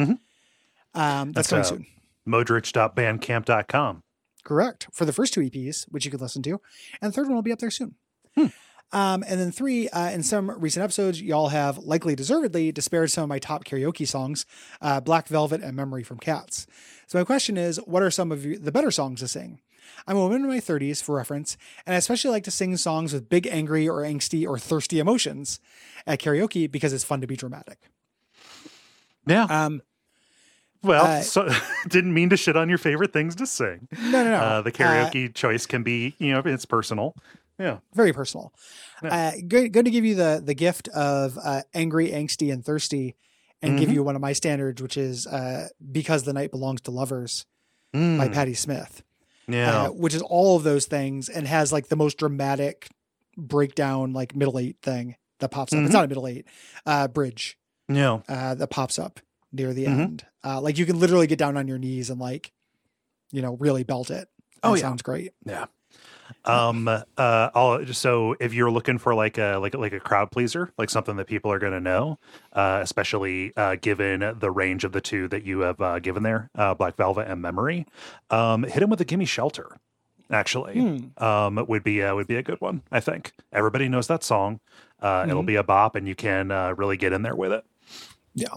That's coming soon. Modric.bandcamp.com. Correct. For the first 2 EPs, which you could listen to. And the third one will be up there soon. And then 3, in some recent episodes, y'all have likely deservedly disparaged some of my top karaoke songs, Black Velvet and Memory from Cats. So my question is, what are some of the better songs to sing? I'm a woman in my 30s, for reference, and I especially like to sing songs with big, angry, or angsty, or thirsty emotions at karaoke because it's fun to be dramatic. Yeah. So didn't mean to shit on your favorite things to sing. No. The karaoke choice can be, it's personal. Yeah. Very personal. Yeah. Going to give you the gift of angry, angsty, and thirsty, and give you one of my standards, which is Because the Night Belongs to Lovers by Patti Smith. Yeah. Which is all of those things and has like the most dramatic breakdown, like middle 8 thing that pops up. It's not a middle 8 bridge. Yeah. That pops up near the end. Like you can literally get down on your knees and like, really belt it. It sounds great. Yeah. So if you're looking for like a crowd pleaser, like something that people are going to know, especially given the range of the 2 that you have given there, Black Velvet and Memory, hit him with a Gimme Shelter. Actually, would be a good one. I think everybody knows that song. It'll be a bop, and you can really get in there with it. Yeah.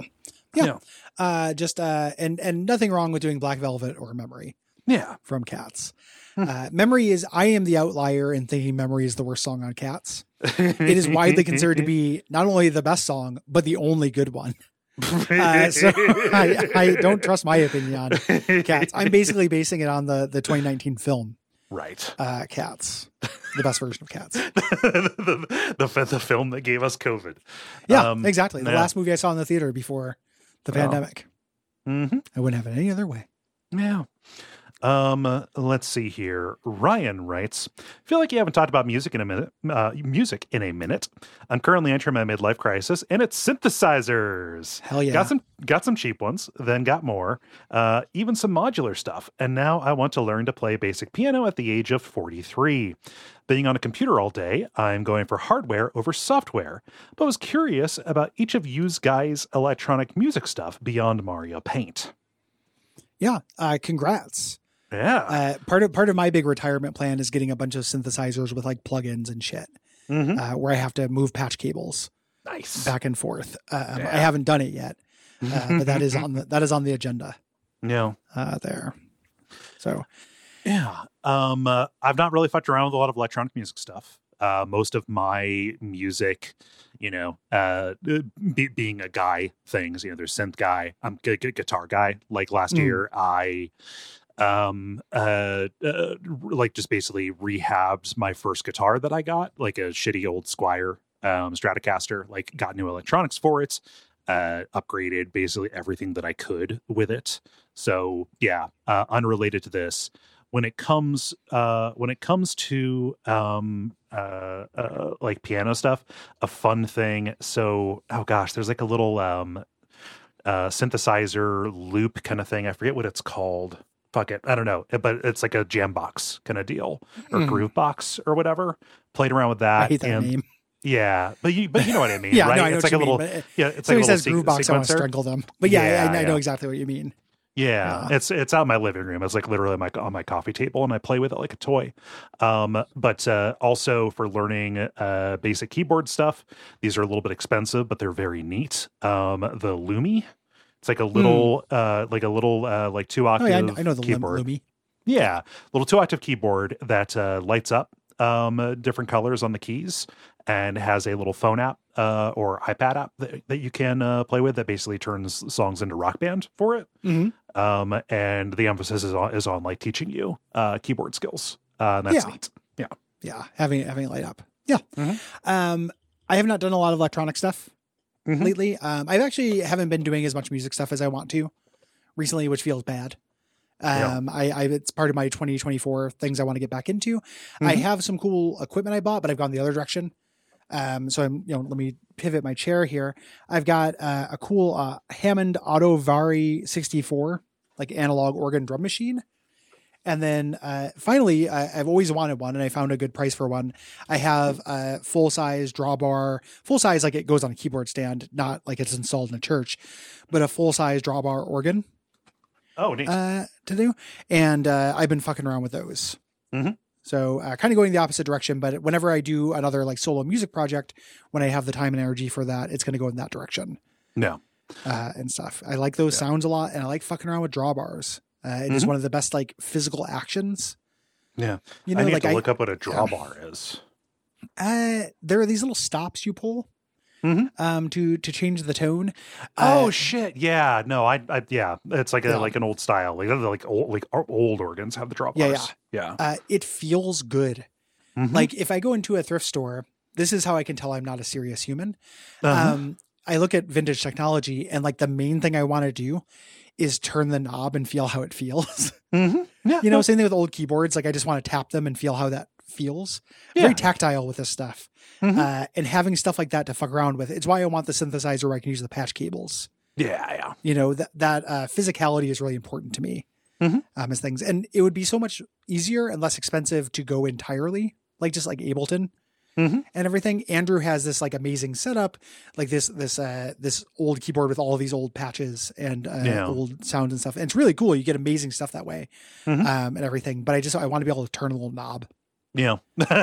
And nothing wrong with doing Black Velvet or Memory. Yeah, from Cats. Memory is, I am the outlier in thinking Memory is the worst song on Cats. It is widely considered to be not only the best song, but the only good one. So I don't trust my opinion on Cats. I'm basically basing it on the 2019 film. Right. Cats. The best version of Cats. the film that gave us COVID. Yeah, exactly. The last movie I saw in the theater before the pandemic. I wouldn't have it any other way. Yeah. Let's see here. Ryan writes, feel like you haven't talked about music in a minute. I'm currently entering my midlife crisis, and it's synthesizers. Hell yeah. Got some cheap ones, then got more, even some modular stuff. And now I want to learn to play basic piano at the age of 43. Being on a computer all day, I'm going for hardware over software, but was curious about each of you guys' electronic music stuff beyond Mario Paint. Yeah. Congrats. Yeah. Part of my big retirement plan is getting a bunch of synthesizers with like plugins and shit, where I have to move patch cables back and forth. I haven't done it yet, but that is on the agenda. Yeah. There. So, yeah. I've not really fucked around with a lot of electronic music stuff. Most of my music, being a guy things, there's synth guy, I'm a guitar guy. Like last year, I like just basically rehabbed my first guitar that I got, like a shitty old Squier Stratocaster, like got new electronics for it, upgraded basically everything that I could with it. So yeah, unrelated to this, when it comes to like piano stuff, a fun thing. So, oh gosh, there's like a little synthesizer loop kind of thing. I forget what it's called. Fuck it, I don't know, but it's like a jam box kind of deal, or groove box or whatever. Played around with that. I hate that name. Yeah, but you know what I mean, yeah, right? no, I know it's what like a you little, mean, it's like like a says little groove box, I want to sequencer. strangle them. But yeah, I know exactly what you mean. Yeah, it's out in my living room. It's like literally on my coffee table, and I play with it like a toy. But also for learning basic keyboard stuff, these are a little bit expensive, but they're very neat. The Lumi, it's like a little like 2-octave. Oh yeah, I know the keyboard. Lumi. Yeah, little 2-octave keyboard that lights up different colors on the keys, and has a little phone app or iPad app that you can play with that basically turns songs into Rock Band for it. And the emphasis is on like teaching you keyboard skills. And that's neat. Yeah, having it light up. Yeah. I have not done a lot of electronic stuff lately. I actually haven't been doing as much music stuff as I want to recently, which feels bad. It's part of my 2024 things I want to get back into. I have some cool equipment I bought, but I've gone the other direction. So I'm, let me pivot my chair here. I've got a cool Hammond Auto Vari 64, like analog organ drum machine. And then finally, I've always wanted one, and I found a good price for one. I have a full-size drawbar, full-size like it goes on a keyboard stand, not like it's installed in a church, but a full-size drawbar organ. Oh, neat. To do. And I've been fucking around with those. So kind of going the opposite direction, but whenever I do another like solo music project, when I have the time and energy for that, it's going to go in that direction. No. And stuff. I like those sounds a lot, and I like fucking around with drawbars. It is one of the best like physical actions. Yeah. I need to look up what a drawbar is. There are these little stops you pull. To change the tone. Oh shit! Yeah, no, I yeah, it's like like an old style, like old organs have the drawbars. Yeah. It feels good. Like if I go into a thrift store, this is how I can tell I'm not a serious human. I look at vintage technology, and like the main thing I want to do is turn the knob and feel how it feels. Yeah, same thing with old keyboards. Like I just want to tap them and feel how that feels. Very tactile with this stuff. And having stuff like that to fuck around with. It's why I want the synthesizer where I can use the patch cables. Yeah. That physicality is really important to me as things. And it would be so much easier and less expensive to go entirely, like just like Ableton and everything. Andrew has this like amazing setup, like this old keyboard with all of these old patches and old sounds and stuff. And it's really cool. You get amazing stuff that way and everything. But I want to be able to turn a little knob. Yeah.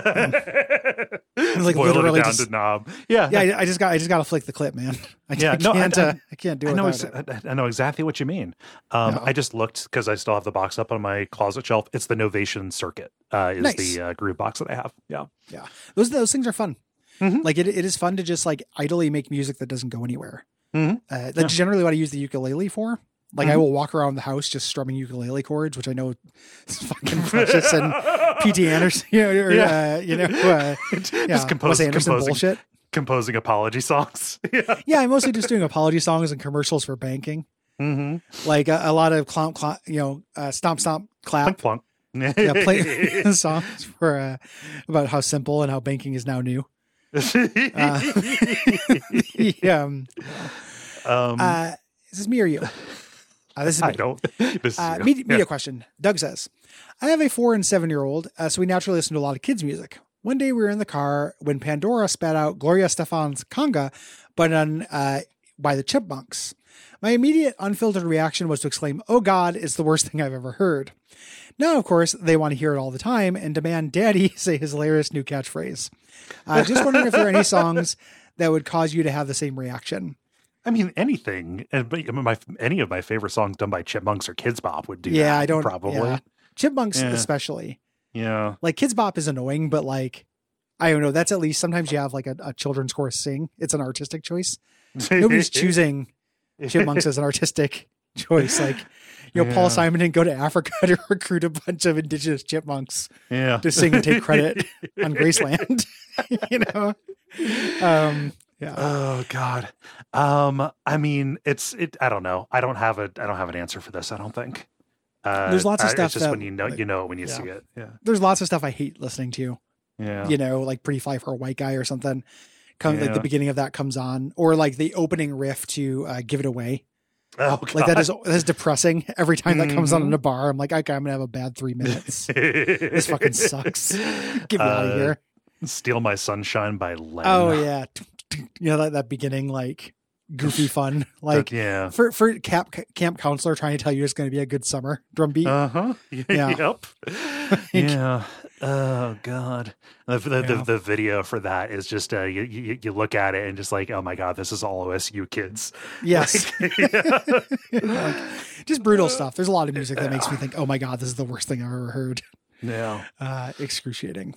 Like boil literally it down to knob. Yeah. I just got to flick the clip, man. I can't do it. I know exactly what you mean. I just looked because I still have the box up on my closet shelf. It's the Novation Circuit is nice. The groove box that I have. Yeah. Those things are fun. Like it is fun to just like idly make music that doesn't go anywhere. That's generally what I use the ukulele for. Like I will walk around the house just strumming ukulele chords, which I know is fucking precious, and P.T. Anderson, just composing bullshit. Composing apology songs. I'm mostly just doing apology songs and commercials for banking. Like a lot of stomp, stomp, clap. Plunk, plunk. Play songs for about how simple and how banking is now new. Is this me or you? This is me. I don't. This is media question. Doug says, I have a 4 and 7-year-old, so we naturally listen to a lot of kids' music. One day we were in the car when Pandora spat out Gloria Estefan's Conga, but done by the Chipmunks. My immediate unfiltered reaction was to exclaim, "Oh God, it's the worst thing I've ever heard." Now, of course, they want to hear it all the time and demand Daddy say his hilarious new catchphrase. Just wondering if there are any songs that would cause you to have the same reaction. I mean, anything. Any of my favorite songs done by Chipmunks or Kids Bop would do that. Yeah, I don't. Probably. Yeah. Chipmunks especially. Yeah. Like Kids Bop is annoying, but like, I don't know. That's at least sometimes you have like a children's chorus sing. It's an artistic choice. Nobody's choosing Chipmunks as an artistic choice. Like, Paul Simon didn't go to Africa to recruit a bunch of indigenous chipmunks to sing and take credit on Graceland. Yeah. Oh God. I mean, I don't know. I don't have an answer for this. I don't think. There's lots of stuff it's just that, when you know when you yeah. see it. Yeah. There's lots of stuff I hate listening to. Yeah. You know, like Pretty Fly for a White Guy or something. Like Yeah. the beginning of that comes on, or like the opening riff to Give It Away. Oh God. Like that is depressing every time that comes on in a bar. I'm like, okay, I'm gonna have a bad 3 minutes. This fucking sucks. Get me out of here. Steal My Sunshine by Len. Oh yeah. You know, that beginning, like goofy fun, like yeah. for camp counselor trying to tell you it's going to be a good summer drum beat. Uh-huh. Yeah. Yep. Yeah. Oh God. The video for that is just you look at it and just like, oh my God, this is all OSU kids. Yes. Like, Like, just brutal stuff. There's a lot of music that makes me think, oh my God, this is the worst thing I've ever heard. yeah. Excruciating.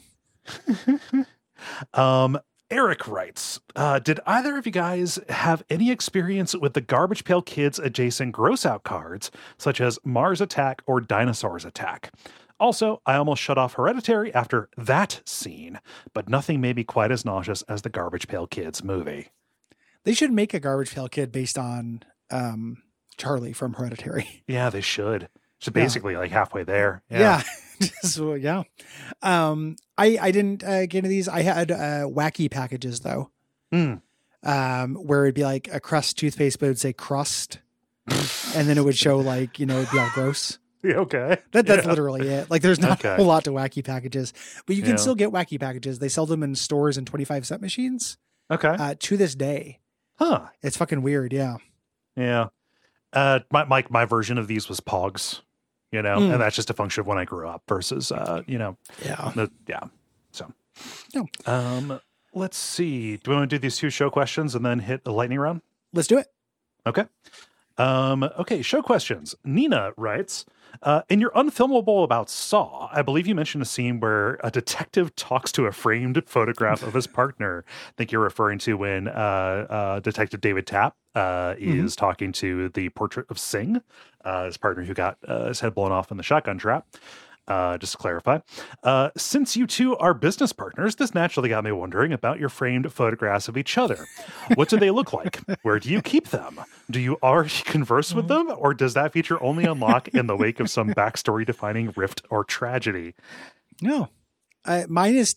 Eric writes, did either of you guys have any experience with the Garbage Pail Kids adjacent gross out cards, such as Mars Attack or Dinosaurs Attack? Also, I almost shut off Hereditary after that scene, but nothing made me quite as nauseous as the Garbage Pail Kids movie. They should make a Garbage Pail Kid based on Charlie from Hereditary. Yeah, they should. So basically like halfway there. Yeah. So, yeah. I didn't get into these. I had wacky packages though. Where it'd be like a Crust toothpaste, but it would say crust. And then it would show like, you know, it'd be all gross. Yeah, okay. That's literally it. Like there's not a whole lot to wacky packages, but you can still get wacky packages. They sell them in stores and 25-cent machines. Okay. To this day. Huh. It's fucking weird. Yeah. Yeah. My version of these was Pogs, you know, and that's just a function of when I grew up versus, you know. Yeah. So, no. Let's see. Do we want to do these 2 show questions and then hit the lightning round? Let's do it. Okay. Okay. Show questions. Nina writes, in your Unfilmable about Saw, I believe you mentioned a scene where a detective talks to a framed photograph of his partner. I think you're referring to when Detective David Tapp is talking to the portrait of Singh, his partner who got his head blown off in the shotgun trap. Just to clarify, since you two are business partners, this naturally got me wondering about your framed photographs of each other. What do they look like? Where do you keep them? Do you already converse with them? Or does that feature only unlock in the wake of some backstory defining rift or tragedy? No. Mine is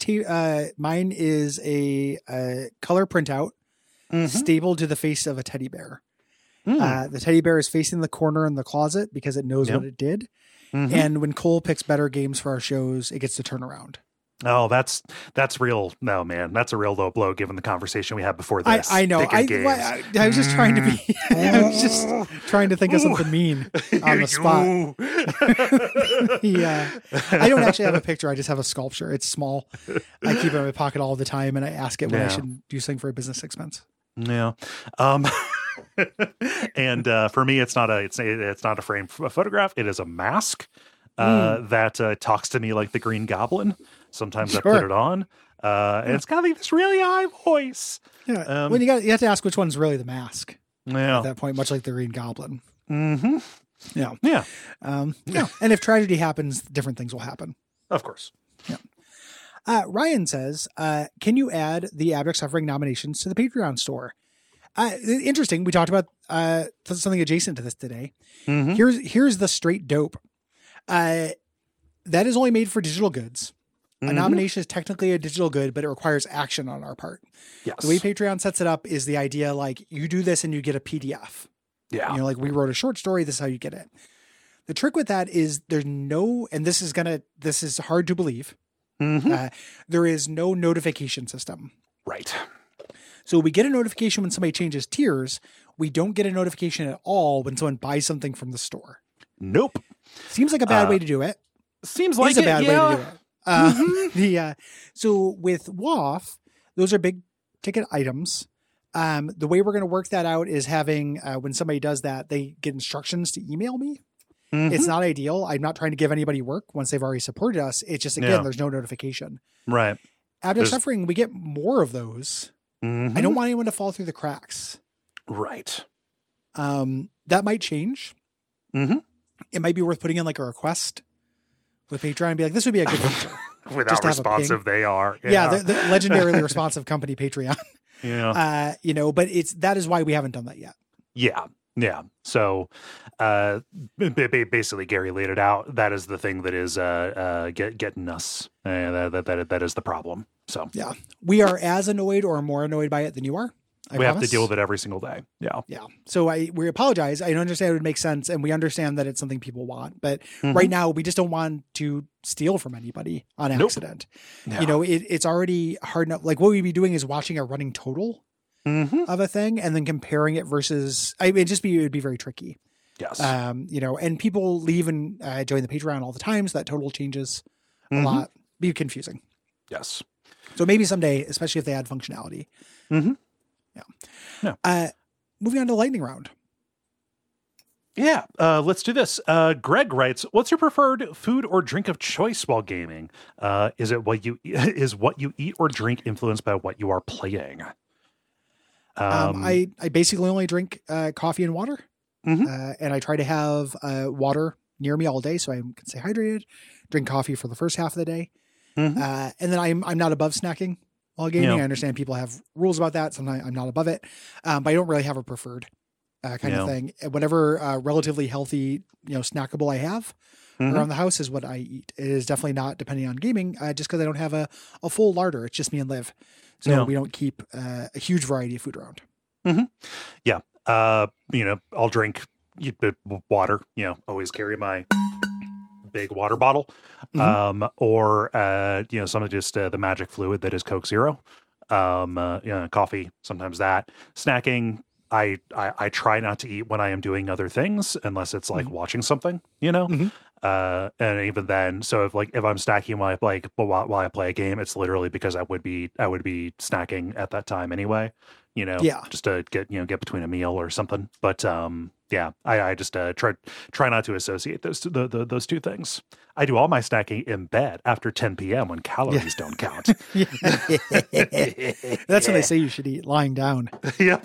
a color printout stapled to the face of a teddy bear. The teddy bear is facing the corner in the closet because it knows what it did. And when Cole picks better games for our shows, it gets to turn around. Oh, that's real. No, man, that's a real low blow given the conversation we had bore this. I know. I was just trying to be, I was just trying to think of something mean on the spot. Yeah. I don't actually have a picture. I just have a sculpture. It's small. I keep it in my pocket all the time. And I ask it when I should do something for a business expense. Yeah. And for me, it's not a framed photograph. It is a mask that talks to me like the Green Goblin. Sometimes I put it on, and it's got like this really high voice. Yeah. When you have to ask which one's really the mask. Yeah. At that point, much like the Green Goblin. Mm-hmm. Yeah. Yeah. Yeah. And if tragedy happens, different things will happen. Of course. Yeah. Ryan says, can you add the Abject Suffering nominations to the Patreon store? Interesting. We talked about something adjacent to this today. Here's the straight dope. That is only made for digital goods. A nomination is technically a digital good, but it requires action on our part. Yes. The way Patreon sets it up is the idea like you do this and you get a PDF. Yeah. You know, like we wrote a short story. This is how you get it. The trick with that is there's no, and this is hard to believe. There is no notification system. Right. So we get a notification when somebody changes tiers. We don't get a notification at all when someone buys something from the store. Nope. Seems like a bad way to do it. Seems like a bad way to do it. So with WAF, those are big ticket items. The way we're going to work that out is having, when somebody does that, they get instructions to email me. It's not ideal. I'm not trying to give anybody work once they've already supported us. It's just, again, there's no notification. Right. Abject Suffering, we get more of those. I don't want anyone to fall through the cracks. Right. That might change. It might be worth putting in like a request with Patreon and be like, this would be a good feature. With how responsive they are. Yeah, the legendarily responsive company Patreon. Yeah. But that is why we haven't done that yet. Yeah. Yeah. So, basically, Gary laid it out. That is the thing that is getting us. That is the problem. So, yeah, we are as annoyed or more annoyed by it than you are. We have to deal with it every single day. Yeah. Yeah. So we apologize. I understand it would make sense, and we understand that it's something people want, but right now we just don't want to steal from anybody on accident. Yeah. It's already hard enough. Like what we'd be doing is watching a running total of a thing and then comparing it versus, it'd be very tricky. Yes. And people leave and join the Patreon all the time. So that total changes a lot. Be confusing. Yes. So maybe someday, especially if they add functionality. Yeah. No. Moving on to lightning round. Yeah. Let's do this. Greg writes, what's your preferred food or drink of choice while gaming? Is what you eat or drink influenced by what you are playing? I basically only drink coffee and water, and I try to have water near me all day so I can stay hydrated. Drink coffee for the first half of the day, and then I'm not above snacking while gaming. I understand people have rules about that. Sometimes I'm not above it, but I don't really have a preferred kind of thing. Whatever relatively healthy snackable I have around the house is what I eat. It is definitely not depending on gaming, just because I don't have a full larder. It's just me and Liv. So we don't keep a huge variety of food around. Yeah. I'll drink water, always carry my big water bottle, or something just the magic fluid that is Coke Zero, coffee, sometimes that. Snacking, I try not to eat when I am doing other things unless it's like watching something, and even then, so if I'm snacking while I play a game, it's literally because I would be snacking at that time anyway, just to get between a meal or something. But I just try not to associate those two things. I do all my snacking in bed after 10 p.m. when calories don't count. That's when they say you should eat lying down. Yep.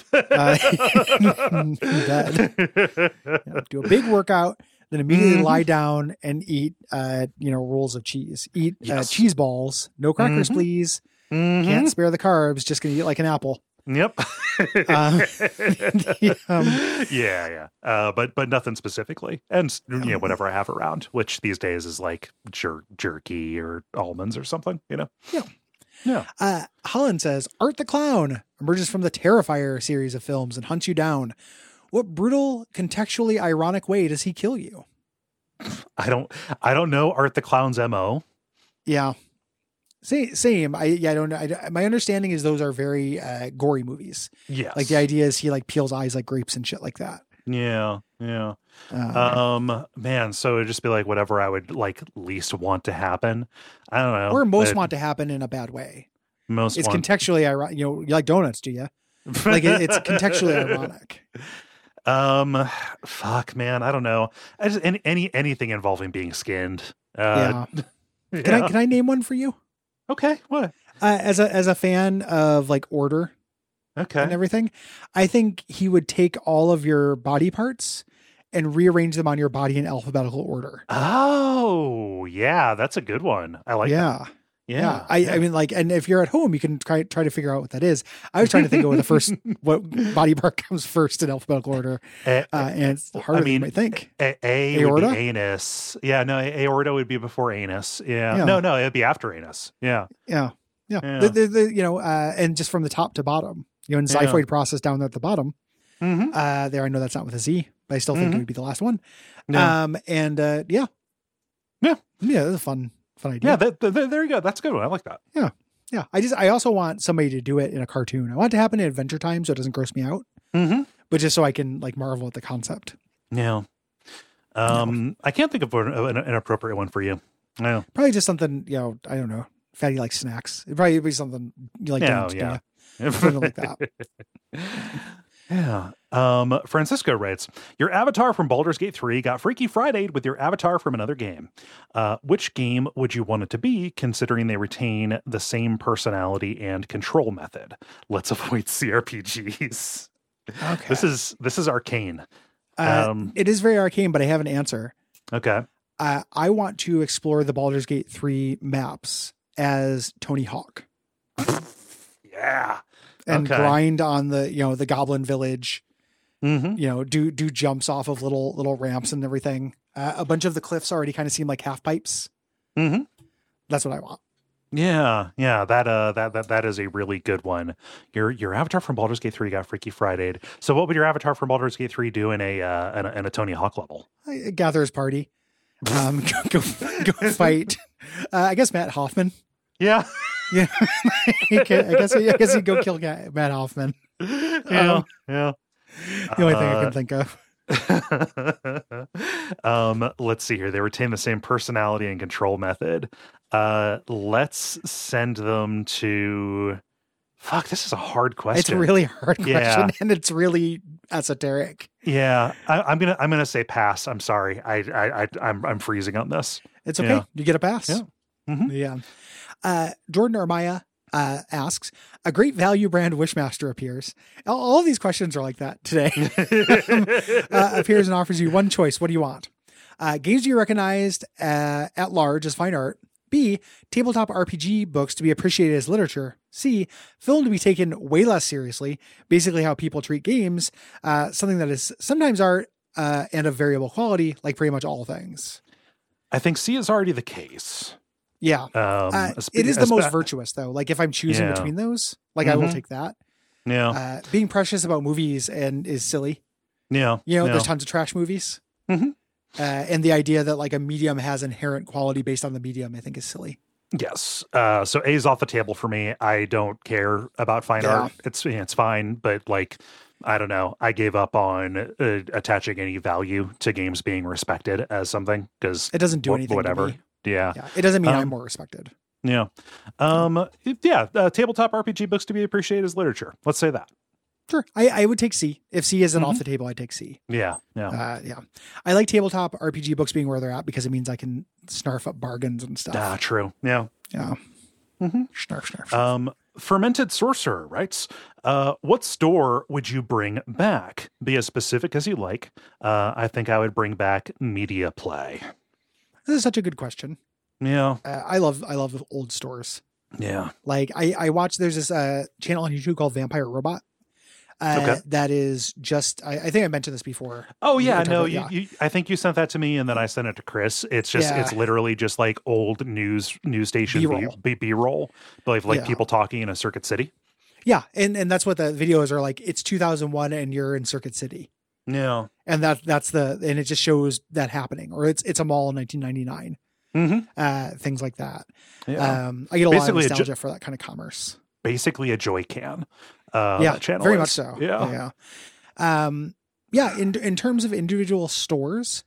Do a big workout, then immediately lie down and eat, rolls of cheese. Eat cheese balls. No crackers, please. Can't spare the carbs. Just gonna eat like an apple. Yep. But nothing specifically, and whatever I have around, which these days is like jerky or almonds or something. Yeah. Holland says Art the Clown emerges from the Terrifier series of films and hunts you down. What brutal, contextually ironic way does he kill you? I don't know Art the Clown's MO. Yeah. Same. I don't know. My understanding is those are very gory movies. Yes. Like the idea is he peels eyes like grapes and shit like that. Yeah. Man, so it'd just be like whatever I would least want to happen. I don't know. Or most want to happen in a bad way. It's contextually ironic. You like donuts, do you? It's contextually ironic. Fuck, man. I don't know. I just anything involving being skinned. Can I name one for you? Okay. What? As a fan of Order, and everything, I think he would take all of your body parts and rearrange them on your body in alphabetical order. Oh, yeah, that's a good one. I like that. Yeah. I mean, and if you're at home, you can try to figure out what that is. I was trying to think of what body part comes first in alphabetical order. And it's harder than you might think. Aorta would be anus. Yeah, no, aorta would be before anus. Yeah. No, it'd be after anus. Yeah. Yeah. And just from the top to bottom, in xiphoid process down there at the bottom, there, I know that's not with a Z, but I still think it would be the last one. No. Yeah, that's a fun idea. Yeah, there you go. That's a good one. I like that. Yeah. Yeah. I also want somebody to do it in a cartoon. I want it to happen in Adventure Time so it doesn't gross me out. But just so I can marvel at the concept. Yeah. I can't think of an appropriate one for you. No. Probably just something, I don't know. Fatty likes snacks. It'd probably be something you like. Yeah. Something like that. Yeah. Francisco writes, your avatar from Baldur's Gate 3 got Freaky Friday'd with your avatar from another game. Which game would you want it to be, considering they retain the same personality and control method? Let's avoid CRPGs. Okay. This is arcane. It is very arcane, but I have an answer. Okay. I want to explore the Baldur's Gate 3 maps as Tony Hawk. Yeah. and Okay. grind on the, the Goblin Village. Mm-hmm. Do jumps off of little ramps and everything. A bunch of the cliffs already kind of seem like half pipes. Mm-hmm. That's what I want. Yeah. That is a really good one. Your avatar from Baldur's Gate 3 got Freaky Friday'd. So what would your avatar from Baldur's Gate 3 do in a Tony Hawk level? Gatherer's Party. Go fight. I guess Matt Hoffman. Yeah. Yeah. I guess he'd go kill Matt Hoffman. Yeah. Yeah. The only thing I can think of. Let's see here. They retain the same personality and control method. Let's send them to. Fuck, this is a hard question. It's a really hard question, Yeah. and it's really esoteric. Yeah, I'm gonna say pass. I'm sorry. I'm freezing on this. It's okay. Yeah. You get a pass. Yeah. Mhm. Yeah. Jordan Armaya asks, a great value brand Wishmaster appears. All of these questions are like that today. Appears and offers you one choice. What do you want? Games to be recognized at large as fine art. B, tabletop RPG books to be appreciated as literature. C, film to be taken way less seriously. Basically how people treat games. Something that is sometimes art and of variable quality, like pretty much all things. I think C is already the case. Yeah. It is the most virtuous, though. Like, if I'm choosing Yeah. between those, like, I will take that. Yeah. Being precious about movies is silly. Yeah. There's tons of trash movies. Mm-hmm. And the idea that, like, a medium has inherent quality based on the medium, I think is silly. Yes. So A is off the table for me. I don't care about fine art. It's fine, but like, I don't know. I gave up on attaching any value to games being respected as something because it doesn't do anything. Whatever. To me. Yeah. It doesn't mean I'm more respected. Yeah. Tabletop RPG books to be appreciated as literature. Let's say that. Sure. I would take C. If C isn't off the table, I'd take C. Yeah. I like tabletop RPG books being where they're at because it means I can snarf up bargains and stuff. True. Yeah. Yeah. Mm-hmm. Snarf. Fermented Sorcerer writes, what store would you bring back? Be as specific as you like. I think I would bring back Media Play. This is such a good question. Yeah. I love old stores. Yeah. Like I watch, there's this channel on YouTube called Vampire Robot. That is just, I think I mentioned this before. Oh yeah, no, you I think you sent that to me and then I sent it to Chris. It's just, it's literally just like old news station B-roll, like people talking in a Circuit City. Yeah. And that's what the videos are like. It's 2001 and you're in Circuit City. Yeah. And and it just shows that happening, or it's a mall in 1999. Mm-hmm. Things like that. Yeah. I get a lot of nostalgia for that kind of commerce. Basically a Joy Can. Channel very much so. Yeah. In terms of individual stores,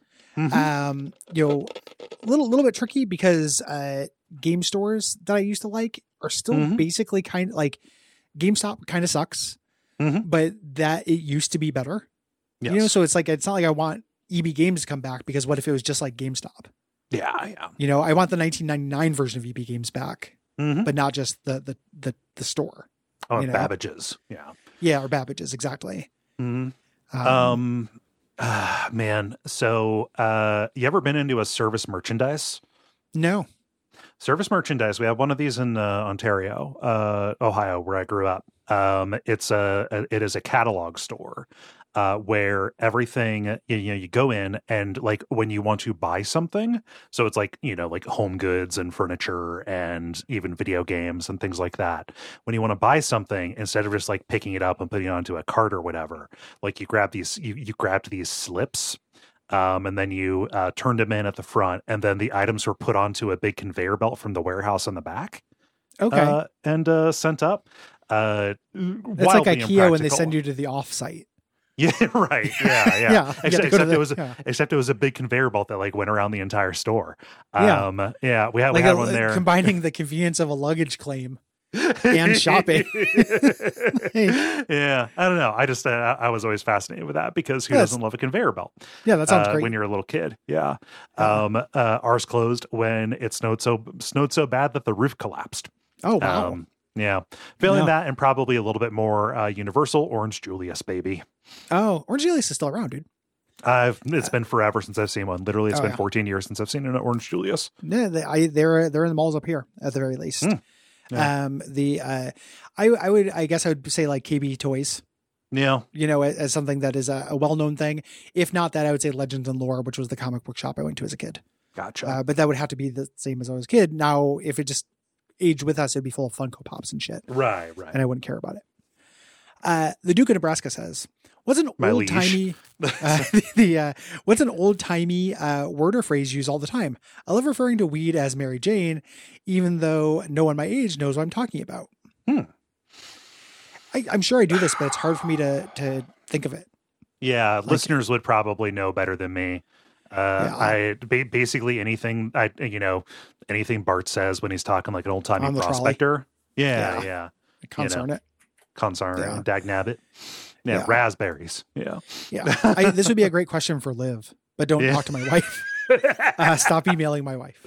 little bit tricky because game stores that I used to like are still basically kind of like GameStop kind of sucks, but that it used to be better. Yes. So it's not like I want EB Games to come back because what if it was just like GameStop? Yeah. I want the 1999 version of EB Games back, but not just the store. Oh, Babbage's. Yeah. Yeah, or Babbage's, exactly. Man. So you ever been into a service merchandise? No. Service merchandise. We have one of these in Ontario, Ohio, where I grew up. It is a catalog store where everything, you go in and like when you want to buy something, so it's like, like home goods and furniture and even video games and things like that. When you want to buy something, instead of just like picking it up and putting it onto a cart or whatever, like you grabbed these slips. And then you turned them in at the front, and then the items were put onto a big conveyor belt from the warehouse in the back. Okay. And sent up. It's like IKEA when they send you to the offsite. Yeah, right. Yeah. Except it was a big conveyor belt that like went around the entire store. We had one there. Combining the convenience of a luggage claim and shopping. Yeah, I don't know. I just I was always fascinated with that because who doesn't love a conveyor belt? Yeah, that sounds great when you're a little kid. Yeah. Ours closed when it snowed so bad that the roof collapsed. Oh wow. Failing that and probably a little bit more Universal Orange Julius, baby. Oh, Orange Julius is still around, dude. It's been forever since I've seen one. Literally, it's been 14 years since I've seen an Orange Julius. Yeah, they're in the malls up here at the very least. Yeah. I guess I would say like KB Toys, Yeah. as something that is a well-known thing. If not that, I would say Legends and Lore, which was the comic book shop I went to as a kid. Gotcha. But that would have to be the same as I was a kid. Now, if it just aged with us, it'd be full of Funko Pops and shit. Right. And I wouldn't care about it. The Duke of Nebraska says, what's an old timey what's an old timey word or phrase used all the time? I love referring to weed as Mary Jane, even though no one my age knows what I'm talking about. I'm sure I do this, but it's hard for me to think of it. Yeah, listeners would probably know better than me. Basically anything anything Bart says when he's talking like an old timey prospector. Yeah. Consarn and Dagnabbit. Yeah, raspberries. Yeah. This would be a great question for Liv, but don't talk to my wife. Stop emailing my wife.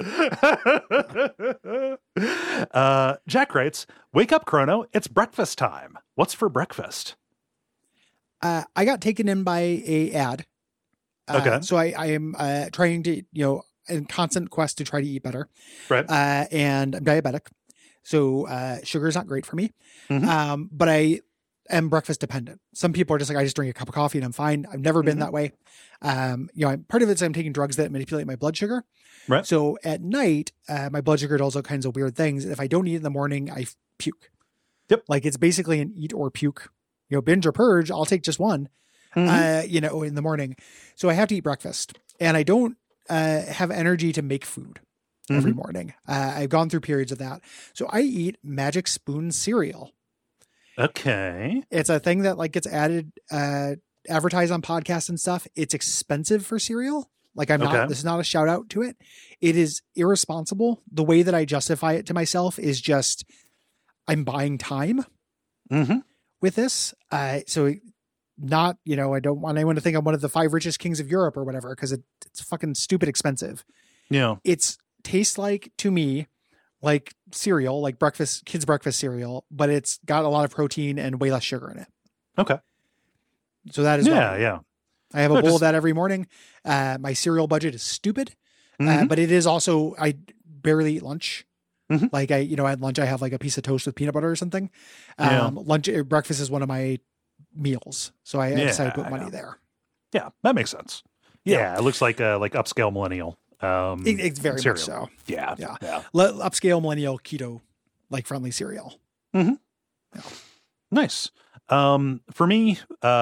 Jack writes, "Wake up, Chrono. It's breakfast time. What's for breakfast?" I got taken in by a ad. Okay. So I am trying to, in constant quest to try to eat better. Right. And I'm diabetic. So sugar is not great for me. Mm-hmm. But I am breakfast dependent. Some people are just like, I just drink a cup of coffee and I'm fine. I've never been that way. Part of it is I'm taking drugs that manipulate my blood sugar. Right. So at night, my blood sugar does all kinds of weird things. If I don't eat in the morning, I puke. Yep. Like it's basically an eat or puke, binge or purge. I'll take just one, in the morning. So I have to eat breakfast and I don't have energy to make food every morning. I've gone through periods of that. So I eat Magic Spoon cereal. Okay. It's a thing that like gets added, advertised on podcasts and stuff. It's expensive for cereal. Like this is not a shout out to it. It is irresponsible. The way that I justify it to myself is just, I'm buying time with this. So not, I don't want anyone to think I'm one of the 5 richest kings of Europe or whatever, because it's fucking stupid expensive. Yeah. It's tastes like, to me, like cereal, like kids breakfast cereal, but it's got a lot of protein and way less sugar in it. Okay. So that is yeah. I have a bowl of that every morning. My cereal budget is stupid, but it is also, I barely eat lunch. Like at lunch, I have like a piece of toast with peanut butter or something. Breakfast is one of my meals. So I decided to put money there. Yeah, that makes sense. Yeah. It looks like upscale millennial. It's very cereal. much so. Yeah. Upscale millennial keto, like friendly cereal. Yeah. Nice. For me,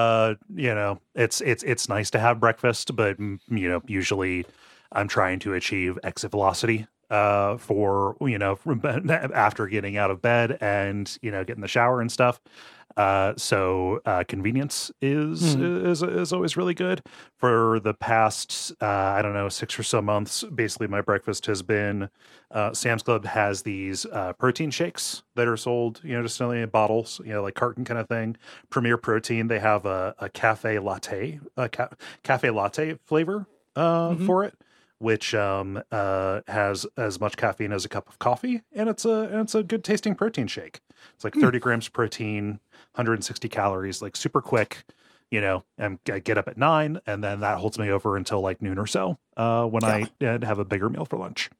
it's nice to have breakfast, but usually I'm trying to achieve exit velocity, for, after getting out of bed and, getting the shower and stuff. So convenience is always really good. For the past, 6 or so months, basically my breakfast has been, Sam's Club has these, protein shakes that are sold, just only in bottles, like carton kind of thing. Premier Protein. They have a cafe latte flavor, for it, which has as much caffeine as a cup of coffee, and it's a good tasting protein shake. It's like 30 grams of protein, 160 calories, like super quick, and I get up at 9, and then that holds me over until like noon or so, when I have a bigger meal for lunch.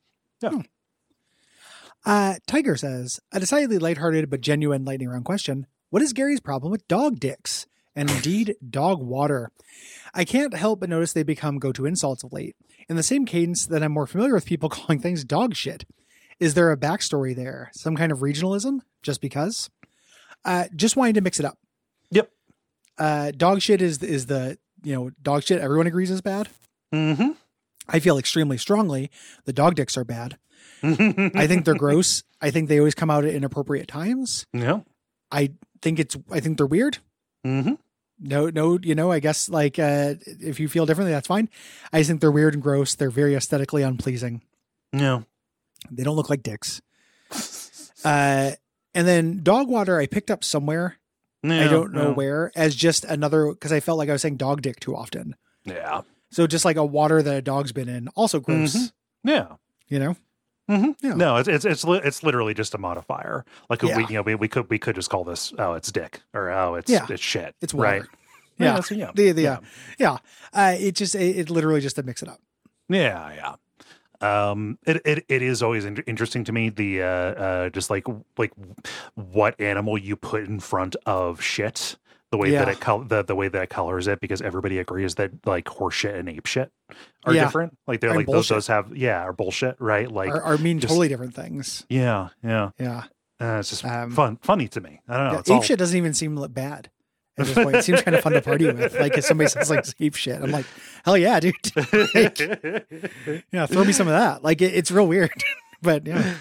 Yeah. Tiger says, a decidedly lighthearted but genuine lightning round question. What is Gary's problem with dog dicks? And indeed, dog water. I can't help but notice they become go-to insults of late. In the same cadence that I'm more familiar with people calling things dog shit. Is there a backstory there? Some kind of regionalism? Just because? Just wanting to mix it up. Yep. Dog shit is the, dog shit everyone agrees is bad. Mm-hmm. I feel extremely strongly the dog dicks are bad. I think they're gross. I think they always come out at inappropriate times. Yeah. I think they're weird. Mm-hmm. No, I guess if you feel differently, that's fine. I just think they're weird and gross. They're very aesthetically unpleasing. Yeah. They don't look like dicks. And then dog water, I picked up somewhere. I don't know where, as just another, because I felt like I was saying dog dick too often. Yeah. So just like a water that a dog's been in, also gross. Mm-hmm. Yeah. Yeah. No, it's literally just a modifier. Like we could just call this, oh, it's dick, or oh, it's shit. It's water. Right? Yeah. It literally just to mix it up. Yeah. It is always interesting to me, the just like what animal you put in front of shit, the way that the way that it colors it, because everybody agrees that like horse shit and ape shit are different. Like they're and like those have are bullshit, right? Like are mean totally different things. Yeah. It's just funny to me. I don't know. Ape shit doesn't even seem bad. At this point, it seems kind of fun to party with. Like if somebody says like ape shit, I'm like, hell yeah, dude. Like, throw me some of that. Like it's real weird, but yeah.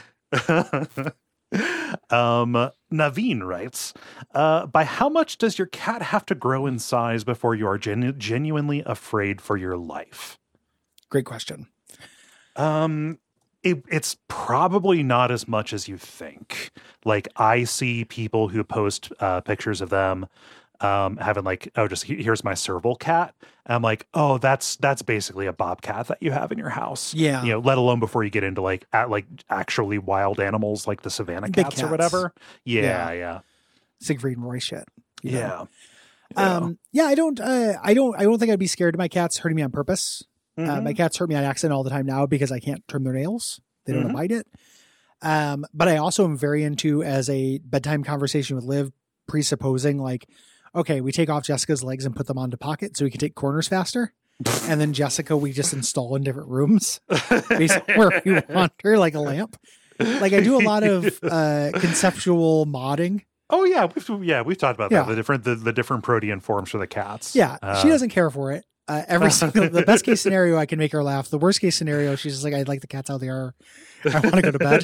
Naveen writes, by how much does your cat have to grow in size before you are genuinely afraid for your life? Great question. It's probably not as much as you think. Like I see people who post pictures of them having like, oh, just here's my serval cat. And I'm like, oh, that's basically a bobcat that you have in your house. Yeah. Let alone before you get into like actually wild animals like the Savannah cats or whatever. Yeah. Siegfried and Roy shit. Yeah. I don't think I'd be scared of my cats hurting me on purpose. My cats hurt me on accident all the time now because I can't trim their nails. They don't bite it. But I also am very into, as a bedtime conversation with Liv, presupposing like, okay, we take off Jessica's legs and put them onto Pocket so we can take corners faster. And then Jessica, we just install in different rooms basically where we want her, like a lamp. Like I do a lot of conceptual modding. Oh yeah, we've talked about that. The different protean forms for the cats. Yeah, she doesn't care for it. The best case scenario, I can make her laugh. The worst case scenario, she's just like, I'd like the cats how they are. I want to go to bed.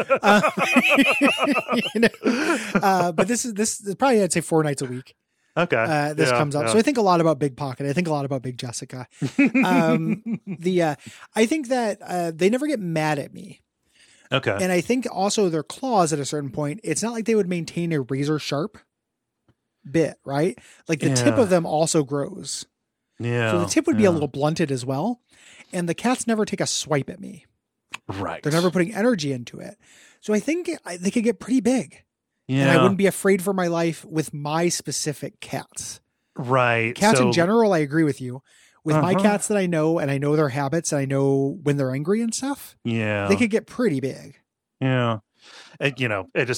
But this is probably, I'd say 4 nights a week. Okay. This comes up. So I think a lot about Big Pocket. I think a lot about Big Jessica. I think that they never get mad at me. Okay. And I think also their claws at a certain point, it's not like they would maintain a razor sharp bit, right? Like the tip of them also grows. Yeah. So the tip would be a little blunted as well. And the cats never take a swipe at me. Right. They're never putting energy into it. So I think they could get pretty big. Yeah. And I wouldn't be afraid for my life with my specific cats. Right. Cats in general, I agree with you. With my cats that I know, and I know their habits, and I know when they're angry and stuff. Yeah. They could get pretty big. Yeah. You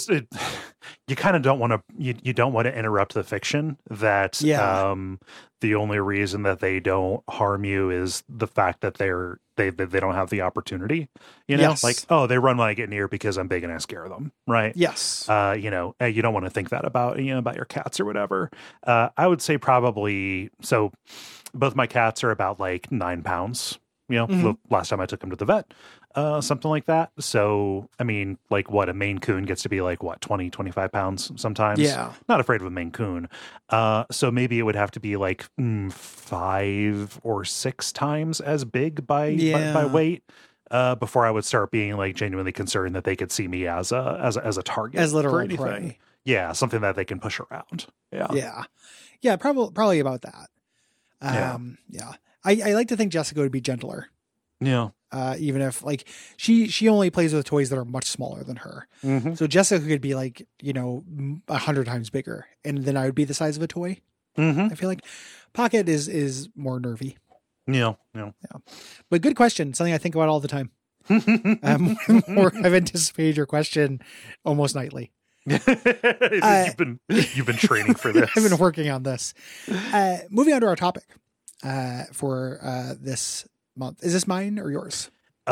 kind of don't want to, you don't want to interrupt the fiction that, the only reason that they don't harm you is the fact that they don't have the opportunity, Yes. like, oh, they run when I get near because I'm big and I scare them. Right. Yes. You don't want to think that about your cats or whatever. I would say probably, so both my cats are about like 9 pounds, the last time I took them to the vet. Something like that. So, I mean, like what a Maine Coon gets to be like, 20, 25 pounds sometimes. Yeah. Not afraid of a Maine Coon. So maybe it would have to be like 5 or 6 times as big by weight. Before I would start being like genuinely concerned that they could see me as a target. As literal for anything. Prey. Yeah. Something that they can push around. Yeah. Yeah. Yeah. Probably about that. Yeah. I like to think Jessica would be gentler. Yeah. Even if like she only plays with toys that are much smaller than her. Mm-hmm. So Jessica could be like, 100 times bigger, and then I would be the size of a toy. Mm-hmm. I feel like Pocket is more nervy. Yeah. But good question. Something I think about all the time. I've anticipated your question almost nightly. You've been training for this. I've been working on this. Moving on to our topic for this month. Is this mine or yours?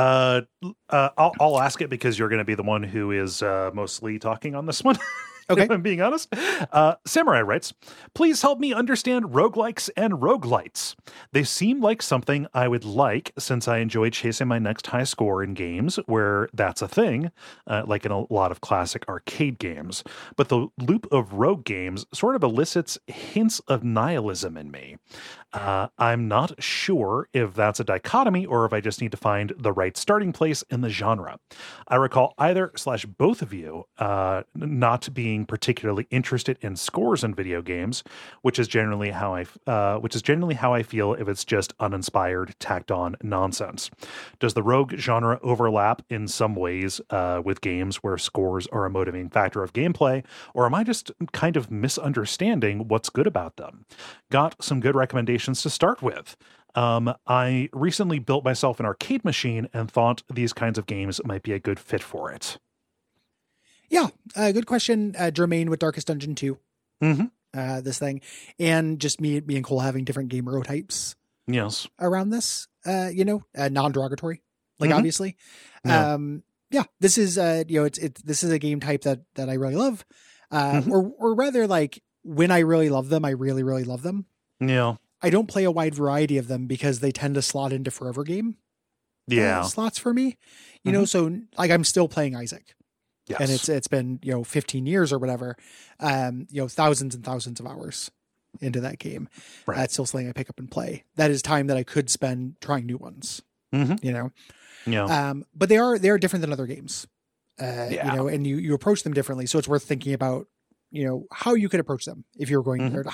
I'll ask it because you're going to be the one who is mostly talking on this one. Okay. If I'm being honest. Samurai writes, please help me understand roguelikes and roguelites. They seem like something I would like since I enjoy chasing my next high score in games where that's a thing, like in a lot of classic arcade games. But the loop of rogue games sort of elicits hints of nihilism in me. I'm not sure if that's a dichotomy or if I just need to find the right starting place in the genre. I recall either/both of you not being particularly interested in scores in video games, which is generally how I feel if it's just uninspired, tacked on nonsense. Does the rogue genre overlap in some ways with games where scores are a motivating factor of gameplay, or am I just kind of misunderstanding what's good about them? Got some good recommendations to start with. I recently built myself an arcade machine and thought these kinds of games might be a good fit for it. Yeah, good question. Germain with Darkest Dungeon 2. Mm-hmm. This thing. And just me and Cole having different gamer types Yes. around this, non-derogatory, like Mhm. obviously. Yeah. This is, this is a game type that I really love. Or rather, like, when I really love them, I really, really love them. Yeah. I don't play a wide variety of them because they tend to slot into forever game Yeah. slots for me, so like I'm still playing Isaac. Yes. And it's been, 15 years or whatever, thousands and thousands of hours into that game. Right. That's still something I pick up and play. That is time that I could spend trying new ones, Yeah. but they are different than other games, and you approach them differently. So it's worth thinking about, how you could approach them if you're going there,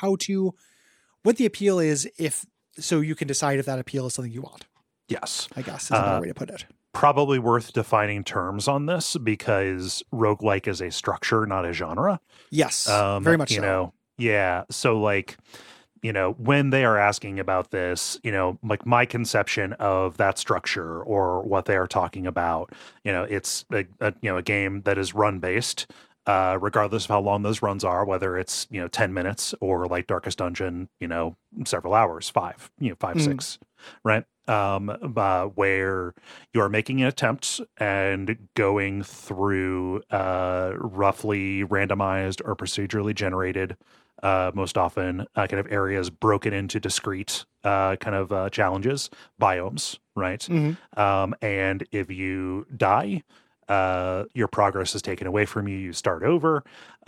what the appeal is, so you can decide if that appeal is something you want. Yes. I guess is a better way to put it. Probably worth defining terms on this because roguelike is a structure, not a genre. Yes, very much so. Yeah. So like, when they are asking about this, like my conception of that structure or what they are talking about, it's a game that is run based, regardless of how long those runs are, whether it's, 10 minutes or like Darkest Dungeon, several hours, 6, right? Where you are making an attempt and going through roughly randomized or procedurally generated, most often kind of areas broken into discrete challenges, biomes, right? And if you die, your progress is taken away from you. You start over,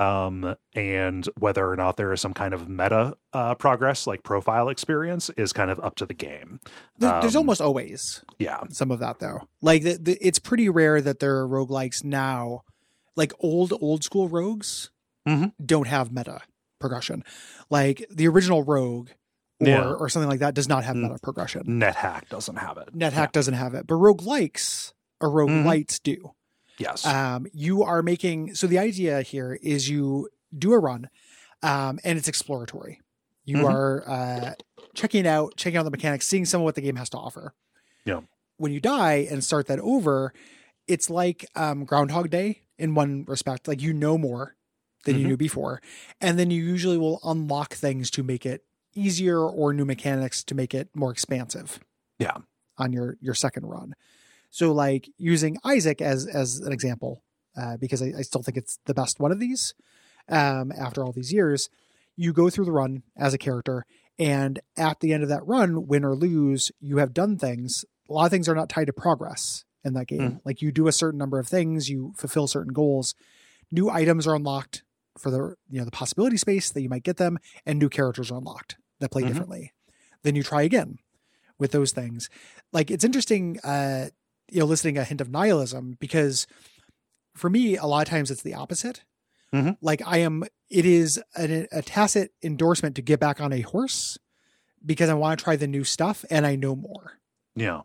and whether or not there is some kind of meta progress, like profile experience, is kind of up to the game. There's almost always some of that though. Like it's pretty rare that there are roguelikes now, like old school rogues don't have meta progression. Like the original Rogue or something like that does not have meta progression. NetHack doesn't have it. NetHack doesn't have it, but roguelikes or roguelites do. Yes. You are making, so the idea here is you do a run, and it's exploratory. You are checking out the mechanics, seeing some of what the game has to offer. Yeah. When you die and start that over, it's like Groundhog Day in one respect. Like more than you knew before, and then you usually will unlock things to make it easier or new mechanics to make it more expansive. Yeah. On your second run. So like using Isaac as an example, because I still think it's the best one of these, after all these years, you go through the run as a character, and at the end of that run, win or lose, you have done things. A lot of things are not tied to progress in that game. Like you do a certain number of things, you fulfill certain goals, new items are unlocked for the possibility space that you might get them, and new characters are unlocked that play differently. Then you try again with those things. Like it's interesting, eliciting a hint of nihilism, because for me, a lot of times it's the opposite. Like it is a tacit endorsement to get back on a horse because I want to try the new stuff and I know more. Yeah.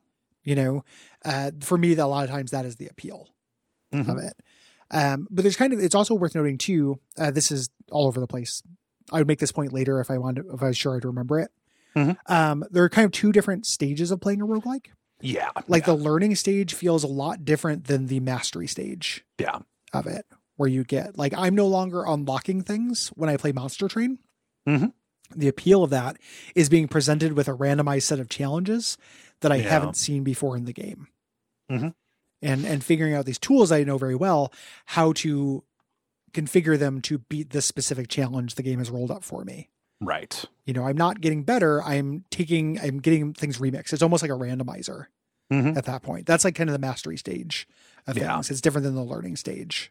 For me, a lot of times that is the appeal of it. But it's also worth noting too, this is all over the place. I would make this point later if I was sure I'd remember it. There are kind of two different stages of playing a roguelike. Yeah. The learning stage feels a lot different than the mastery stage of it, where you get, like, I'm no longer unlocking things when I play Monster Train. The appeal of that is being presented with a randomized set of challenges that I haven't seen before in the game. And figuring out these tools I know very well, how to configure them to beat this specific challenge the game has rolled up for me. Right. I'm not getting better. I'm getting things remixed. It's almost like a randomizer at that point. That's like kind of the mastery stage of things. It's different than the learning stage.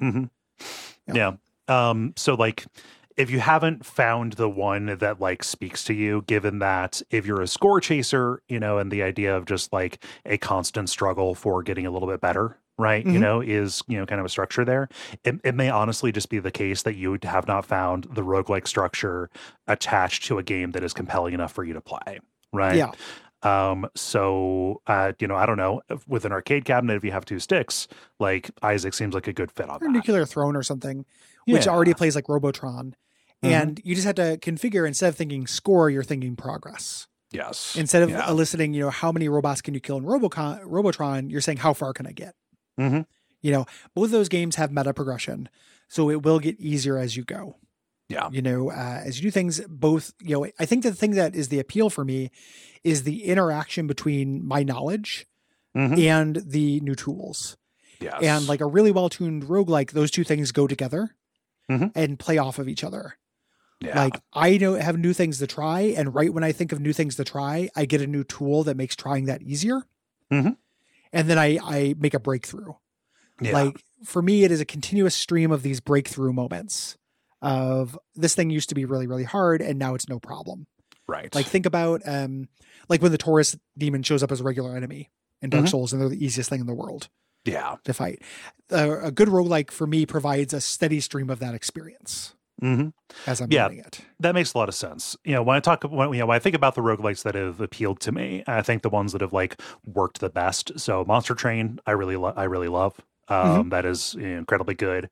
So like, if you haven't found the one that like speaks to you, given that if you're a score chaser, and the idea of just like a constant struggle for getting a little bit better, right? Is, kind of a structure there. It may honestly just be the case that you have not found the roguelike structure attached to a game that is compelling enough for you to play. Right. Yeah. So, I don't know, with an arcade cabinet, if you have two sticks, like Isaac seems like a good fit on that. Nuclear Throne or something, which already plays like Robotron. And you just have to configure, instead of thinking score, you're thinking progress. Yes. Instead of eliciting, how many robots can you kill in Robotron, you're saying, how far can I get? Mm-hmm. Both of those games have meta progression, so it will get easier as you go. Yeah. As you do things, both, I think the thing that is the appeal for me is the interaction between my knowledge and the new tools. Yes. And like a really well-tuned roguelike, those two things go together and play off of each other. Yeah. Like I have new things to try. And right when I think of new things to try, I get a new tool that makes trying that easier. Mm-hmm. And then I make a breakthrough. Yeah. Like for me, it is a continuous stream of these breakthrough moments of this thing used to be really, really hard. And now it's no problem. Right. Like think about, like when the Taurus demon shows up as a regular enemy in Dark Souls, and they're the easiest thing in the world. Yeah. To fight. A good roguelike for me provides a steady stream of that experience as I'm doing it. That makes a lot of sense. When I think about the roguelikes that have appealed to me, I think the ones that have like worked the best. So Monster Train, I really love. That is incredibly good.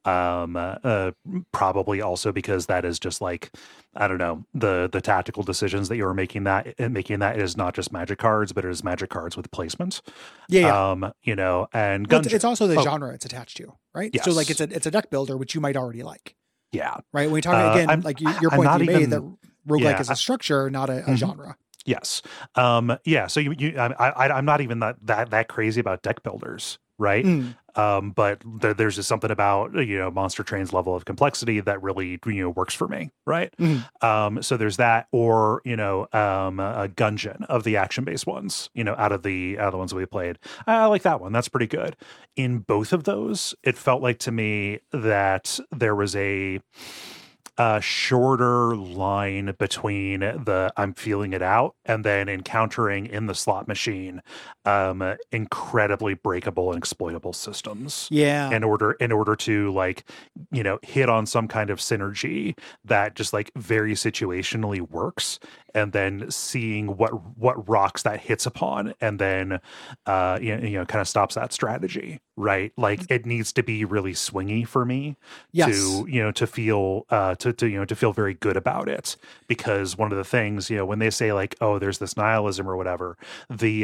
Probably also because that is just like, I don't know, the tactical decisions that you're making that is not just magic cards, but it is magic cards with placement. Yeah. And Gungeon. It's also the genre it's attached to, right? Yes. So like it's a deck builder, which you might already like. Yeah. Right. When we talk again, like your point you made that roguelike is a structure, not a genre. Yes. So I'm not even that crazy about deck builders. Right. But there's just something about, Monster Train's level of complexity that really, works for me. Right. So there's that, or, a Gungeon of the action-based ones, out of the ones that we played. I like that one. That's pretty good. In both of those, it felt like to me that there was a shorter line between the I'm feeling it out and then encountering in the slot machine incredibly breakable and exploitable systems. Yeah. In order to like, hit on some kind of synergy that just like very situationally works, and then seeing what rocks that hits upon, and then kind of stops that strategy. Right. Like it needs to be really swingy for me to feel to feel very good about it, because one of the things, when they say like, oh, there's this nihilism or whatever, the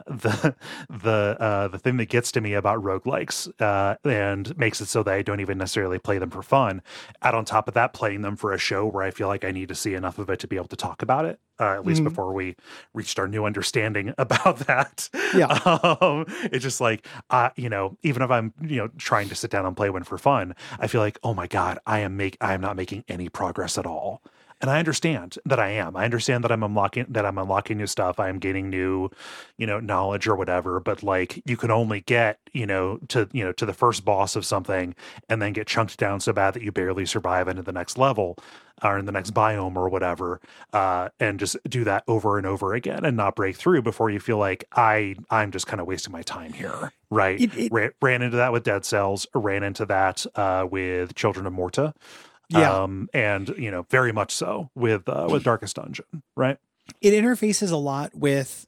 thing that gets to me about roguelikes and makes it so that I don't even necessarily play them for fun, add on top of that playing them for a show where I feel like I need to see enough of it to be able to talk about it, at least before we reached our new understanding about that. Yeah. It's just like, even if I'm, trying to sit down and play one for fun, I feel like, oh my God, I am not making any progress at all. And I understand that I am. I understand that I'm unlocking new stuff. I am gaining new, knowledge or whatever. But like, you can only get, to the first boss of something, and then get chunked down so bad that you barely survive into the next level or in the next biome or whatever, and just do that over and over again and not break through before you feel like I'm just kind of wasting my time here. Right. Ran into that with Dead Cells. Ran into that with Children of Morta. Yeah. And very much so with Darkest Dungeon, right? It interfaces a lot with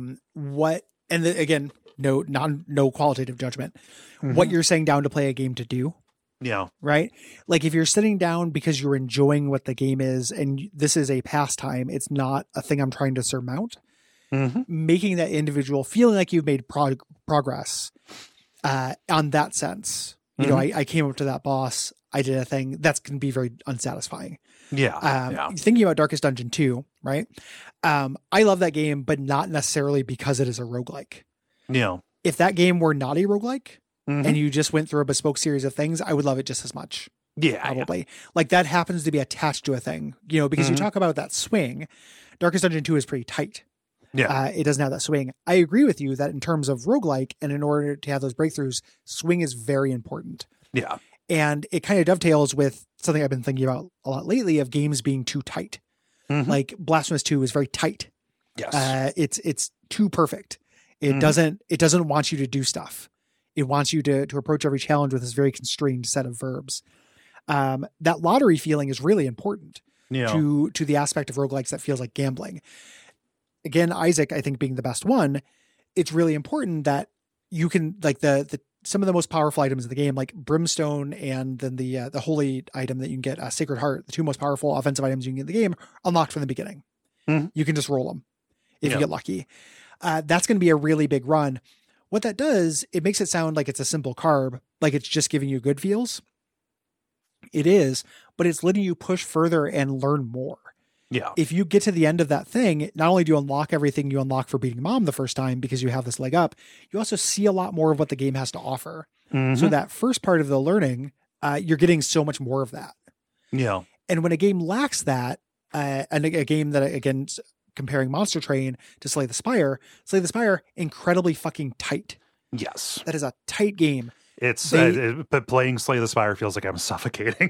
again, no qualitative judgment. What you're saying down to play a game to do. Yeah. Right. Like if you're sitting down because you're enjoying what the game is, and this is a pastime, it's not a thing I'm trying to surmount. Making that individual feeling like you've made progress on that sense. I came up to that boss. I did a thing that's going to be very unsatisfying. Yeah. Thinking about Darkest Dungeon 2, right? I love that game, but not necessarily because it is a roguelike. Yeah. If that game were not a roguelike and you just went through a bespoke series of things, I would love it just as much. Yeah. Probably. Yeah. Like that happens to be attached to a thing, because you talk about that swing. Darkest Dungeon 2 is pretty tight. Yeah. It doesn't have that swing. I agree with you that in terms of roguelike, and in order to have those breakthroughs, swing is very important. Yeah. And it kind of dovetails with something I've been thinking about a lot lately of games being too tight. Like Blasphemous 2 is very tight. Yes. It's too perfect. It doesn't want you to do stuff. It wants you to approach every challenge with this very constrained set of verbs. That lottery feeling is really important to the aspect of roguelikes that feels like gambling. Again, Isaac, I think being the best one, it's really important that you can, like the some of the most powerful items in the game, like Brimstone and then the holy item that you can get, Sacred Heart, the two most powerful offensive items you can get in the game, unlocked from the beginning. Mhm. You can just roll them if you get lucky. That's going to be a really big run. What that does, it makes it sound like it's a simple carb, like it's just giving you good feels. It is, but it's letting you push further and learn more. Yeah. If you get to the end of that thing, not only do you unlock everything you unlock for beating mom the first time because you have this leg up, you also see a lot more of what the game has to offer. Mhm. So that first part of the learning, you're getting so much more of that. Yeah. And when a game lacks that, and a game that, again, comparing Monster Train to Slay the Spire, incredibly fucking tight. Yes. That is a tight game. It's but playing Slay the Spire feels like I'm suffocating.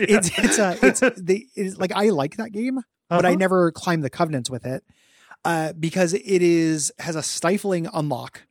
It's like, I like that game, but I never climbed the covenants with it because it has a stifling unlock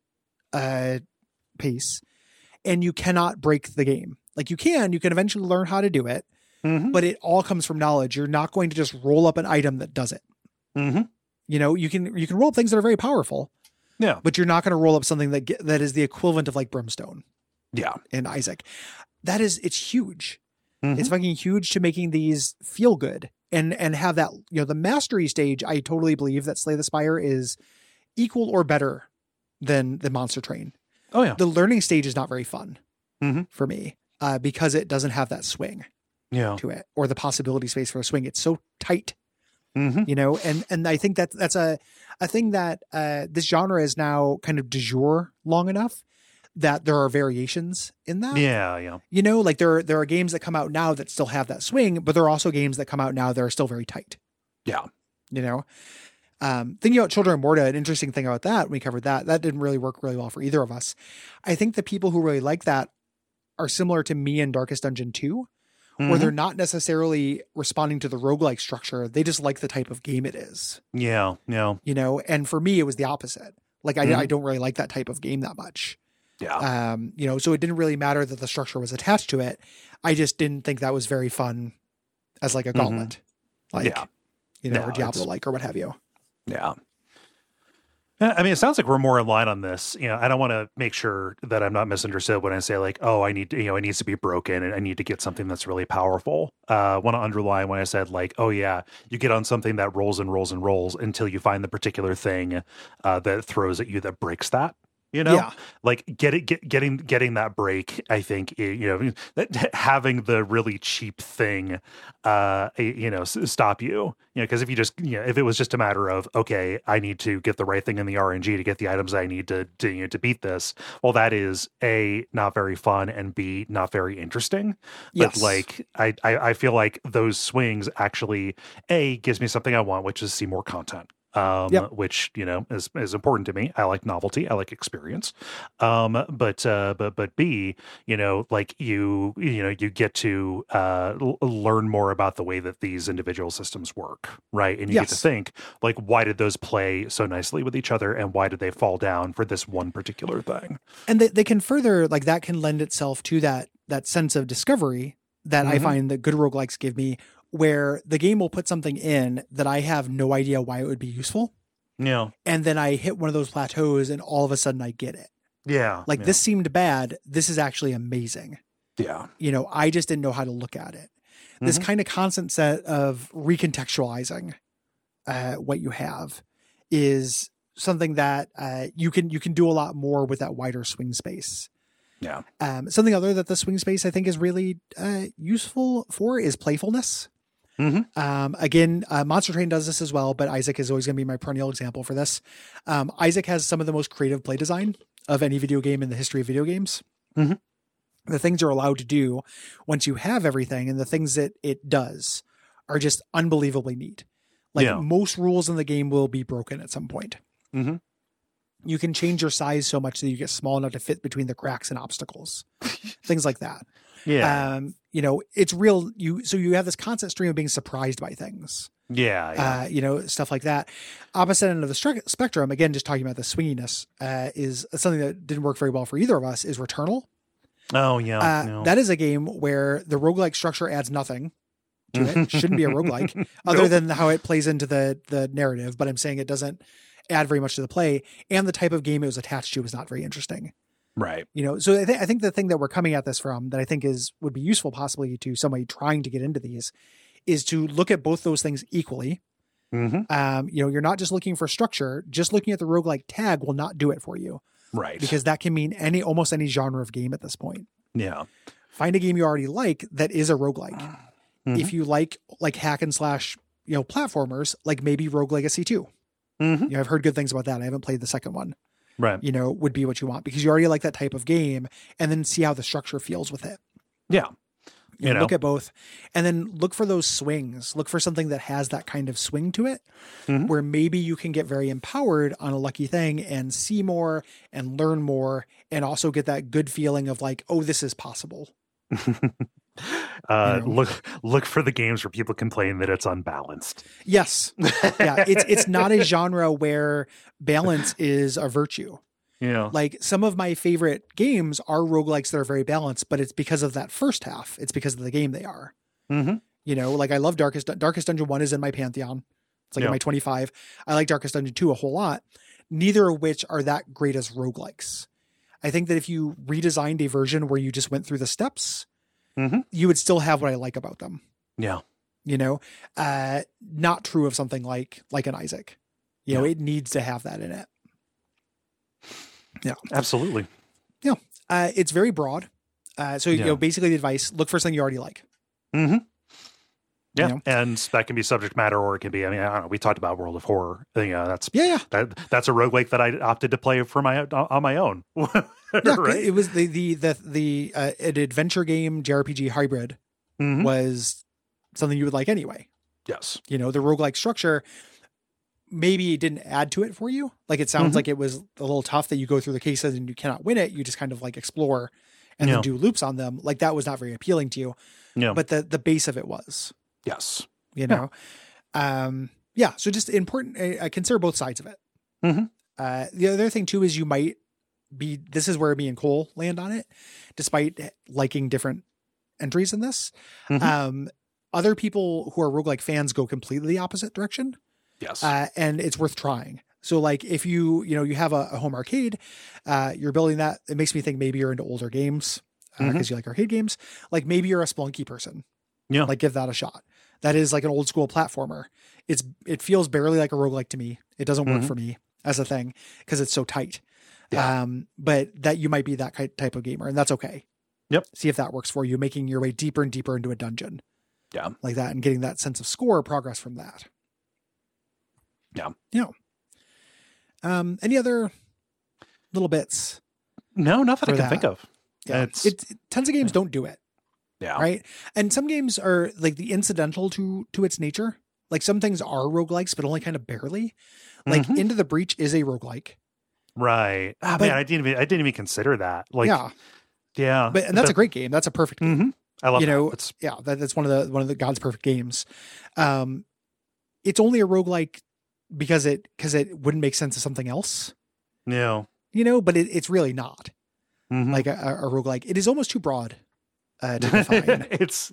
pace, and you cannot break the game. Like you can eventually learn how to do it, but it all comes from knowledge. You're not going to just roll up an item that does it. Mm-hmm. You know, you can roll up things that are very powerful. Yeah. But you're not going to roll up something that is the equivalent of like Brimstone. Yeah. And Isaac. It's huge. Mm-hmm. It's fucking huge to making these feel good and have that, you know, the mastery stage. I totally believe that Slay the Spire is equal or better than the Monster Train. Oh yeah. The learning stage is not very fun for me because it doesn't have that swing to it or the possibility space for a swing. It's so tight. You know, and I think that's a thing that this genre is now kind of du jour long enough that there are variations in that. Yeah, yeah. You know, like there are games that come out now that still have that swing, but there are also games that come out now that are still very tight. Yeah. You know, thinking about Children of Morta, an interesting thing about that, we covered that didn't really work really well for either of us. I think the people who really like that are similar to me in Darkest Dungeon 2. Where they're not necessarily responding to the roguelike structure. They just like the type of game it is. Yeah. Yeah. You know, and for me, it was the opposite. Like I don't really like that type of game that much. Yeah. You know, so it didn't really matter that the structure was attached to it. I just didn't think that was very fun as like a gauntlet. Like, you know, or Diablo-like or what have you. Yeah. I mean, it sounds like we're more in line on this. You know, I don't want to make sure that I'm not misunderstood when I say like, oh, I need to, you know, it needs to be broken and I need to get something that's really powerful. Want to underline when I said like, oh yeah, you get on something that rolls and rolls and rolls until you find the particular thing that throws at you that breaks that. You know, like getting that break. I think, you know, having the really cheap thing, you know, stop you. You know, because if you just, you know, if it was just a matter of, okay, I need to get the right thing in the RNG to get the items I need to you know, to beat this. Well, that is A, not very fun, and B, not very interesting. But like, I feel like those swings actually A, gives me something I want, which is see more content. Which, you know, is important to me. I like novelty. I like experience. But B, you know, like you get to learn more about the way that these individual systems work, right? And you get to think like, why did those play so nicely with each other, and why did they fall down for this one particular thing? And they can further, like, that can lend itself to that sense of discovery that I find that good roguelikes give me, where the game will put something in that I have no idea why it would be useful. Yeah. And then I hit one of those plateaus and all of a sudden I get it. Yeah. Like this seemed bad. This is actually amazing. Yeah. You know, I just didn't know how to look at it. This kind of constant set of recontextualizing what you have is something that you can do a lot more with that wider swing space. Yeah. Something other that the swing space I think is really useful for is playfulness. Again, Monster Train does this as well, but Isaac is always going to be my perennial example for this. Isaac has some of the most creative play design of any video game in the history of video games. The things you're allowed to do once you have everything and the things that it does are just unbelievably neat. Like most rules in the game will be broken at some point. You can change your size so much that you get small enough to fit between the cracks and obstacles, things like that. You know, it's real. So you have this constant stream of being surprised by things. You know, stuff like that. Opposite end of the spectrum, again, just talking about the swinginess, is something that didn't work very well for either of us, is Returnal. Oh yeah. That is a game where the roguelike structure adds nothing to it. It shouldn't be a roguelike other than how it plays into the narrative. But I'm saying it doesn't add very much to the play, and the type of game it was attached to was not very interesting. Right. You know, so I think the thing that we're coming at this from that I think would be useful possibly to somebody trying to get into these is to look at both those things equally You're not just looking for structure, just looking at the roguelike tag will not do it for you. Right. Because that can mean almost any genre of game at this point. Yeah. Find a game you already like that is a roguelike. If you like hack and slash, platformers, like maybe Rogue Legacy 2. I've heard good things about that. I haven't played the second one. Right. Would be what you want because you already like that type of game, and then see how the structure feels with it. Yeah. Look at both and then look for those swings. Look for something that has that kind of swing to it where maybe you can get very empowered on a lucky thing and see more and learn more and also get that good feeling of like, oh, this is possible. Look for the games where people complain that it's unbalanced. Yes. Yeah. It's not a genre where balance is a virtue. Yeah. Like some of my favorite games are roguelikes that are very balanced, but it's because of that first half. It's because of the game they are. Like I love Darkest Dungeon 1 is in my pantheon. It's like in my 25. I like Darkest Dungeon 2 a whole lot. Neither of which are that great as roguelikes. I think that if you redesigned a version where you just went through the steps, you would still have what I like about them. Yeah. Not true of something like an Isaac. It needs to have that in it. Yeah, absolutely. Yeah. It's very broad. Basically the advice, look for something you already like. Yeah. And that can be subject matter, or it can be, I don't know, we talked about World of Horror. That's a roguelike that I opted to play on my own. Right. It was the an adventure game JRPG hybrid was something you would like anyway. Yes. The roguelike structure, maybe it didn't add to it for you. Like it sounds like it was a little tough that you go through the cases and you cannot win it. You just kind of like explore and then do loops on them. Like that was not very appealing to you. Yeah. But the base of it was. Yes. So just important. I consider both sides of it. The other thing too is you might be. This is where me and Cole land on it, despite liking different entries in this. Other people who are roguelike fans go completely the opposite direction. Yes. And it's worth trying. So like if you have a home arcade, you're building that. It makes me think maybe you're into older games because you like arcade games. Like maybe you're a Spelunky person. Yeah. Like give that a shot. That is like an old school platformer. It feels barely like a roguelike to me. It doesn't work for me as a thing because it's so tight. Yeah. But that you might be that type of gamer and that's okay. Yep. See if that works for you, making your way deeper and deeper into a dungeon. Yeah. Like that and getting that sense of score progress from that. Yeah. Any other little bits? No, nothing I can think of. Yeah. Tons of games don't do it. Yeah. Right. And some games are like the incidental to its nature. Like some things are roguelikes, but only kind of barely. Like Into the Breach is a roguelike. Right. Man, I didn't even consider that. Like, yeah. And that's a great game. That's a perfect game. I love that. That's one of the God's perfect games. It's only a roguelike because it wouldn't make sense as something else. No. But it's really not like a roguelike. It is almost too broad to define. It's,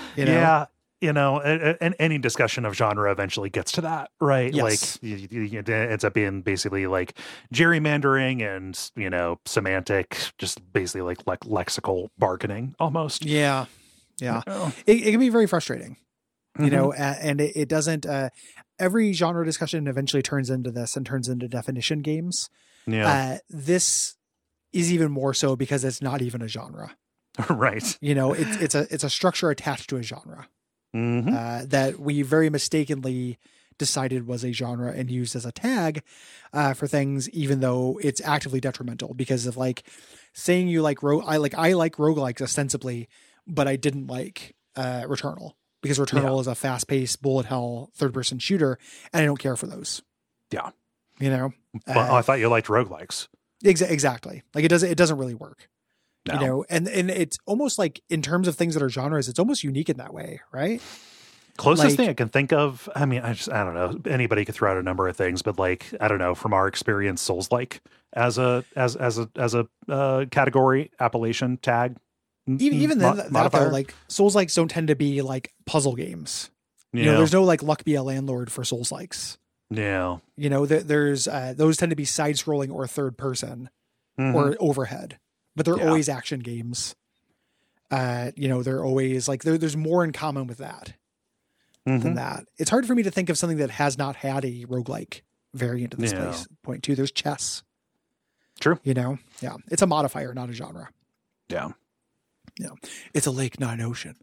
and any discussion of genre eventually gets to that, right? Yes. Like it ends up being basically like gerrymandering and, semantic, just basically like lexical bargaining almost. Yeah. Yeah. It can be very frustrating, and it doesn't, every genre discussion eventually turns into this and turns into definition games. Yeah. This is even more so because it's not even a genre. Right. It's a structure attached to a genre that we very mistakenly decided was a genre and used as a tag for things, even though it's actively detrimental because of like saying you like I like roguelikes ostensibly, but I didn't like Returnal because Returnal is a fast paced bullet hell third person shooter and I don't care for those. Yeah. Well, I thought you liked roguelikes. Exactly. Like it doesn't really work. No. And it's almost like in terms of things that are genres, it's almost unique in that way, right? Closest thing I can think of, I don't know, anybody could throw out a number of things, but like, I don't know, from our experience, Souls-like as a category, appellation, tag. Even then, though, like Souls-likes don't tend to be like puzzle games. Yeah. There's no like Luck Be a Landlord for Souls-likes. Yeah. There's those tend to be side scrolling or third person or overhead. But they're always action games. They're always like, there's more in common with that. than that. It's hard for me to think of something that has not had a roguelike variant of this place. Point two, there's chess. True. You know? Yeah. It's a modifier, not a genre. Yeah. Yeah. It's a lake, not an ocean.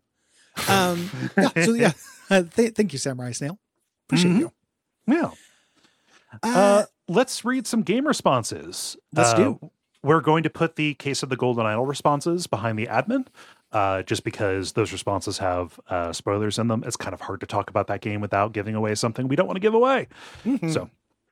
Thank you, Samurai Snail. Appreciate you. Yeah. Let's read some game responses. Let's do. We're going to put the Case of the Golden Idol responses behind the admin, just because those responses have spoilers in them. It's kind of hard to talk about that game without giving away something we don't want to give away. So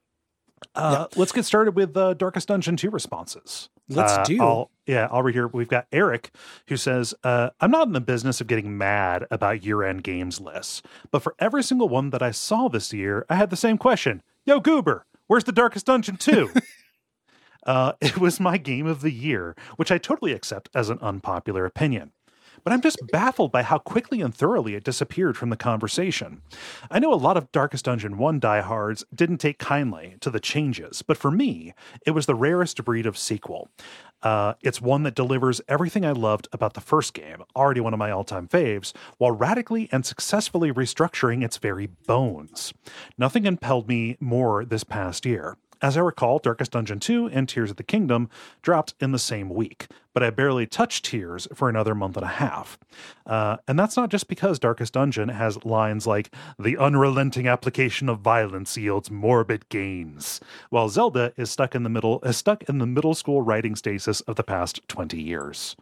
let's get started with Darkest Dungeon 2 responses. Let's do. I'll read here. We've got Eric who says, I'm not in the business of getting mad about year-end games lists, but for every single one that I saw this year, I had the same question. Yo, Goober, where's the Darkest Dungeon 2? It was my game of the year, which I totally accept as an unpopular opinion. But I'm just baffled by how quickly and thoroughly it disappeared from the conversation. I know a lot of Darkest Dungeon 1 diehards didn't take kindly to the changes, but for me, it was the rarest breed of sequel. It's one that delivers everything I loved about the first game, already one of my all-time faves, while radically and successfully restructuring its very bones. Nothing impelled me more this past year. As I recall, Darkest Dungeon 2 and Tears of the Kingdom dropped in the same week, but I barely touched Tears for another month and a half. And that's not just because Darkest Dungeon has lines like, the unrelenting application of violence yields morbid gains, while Zelda is stuck in the middle school writing stasis of the past 20 years.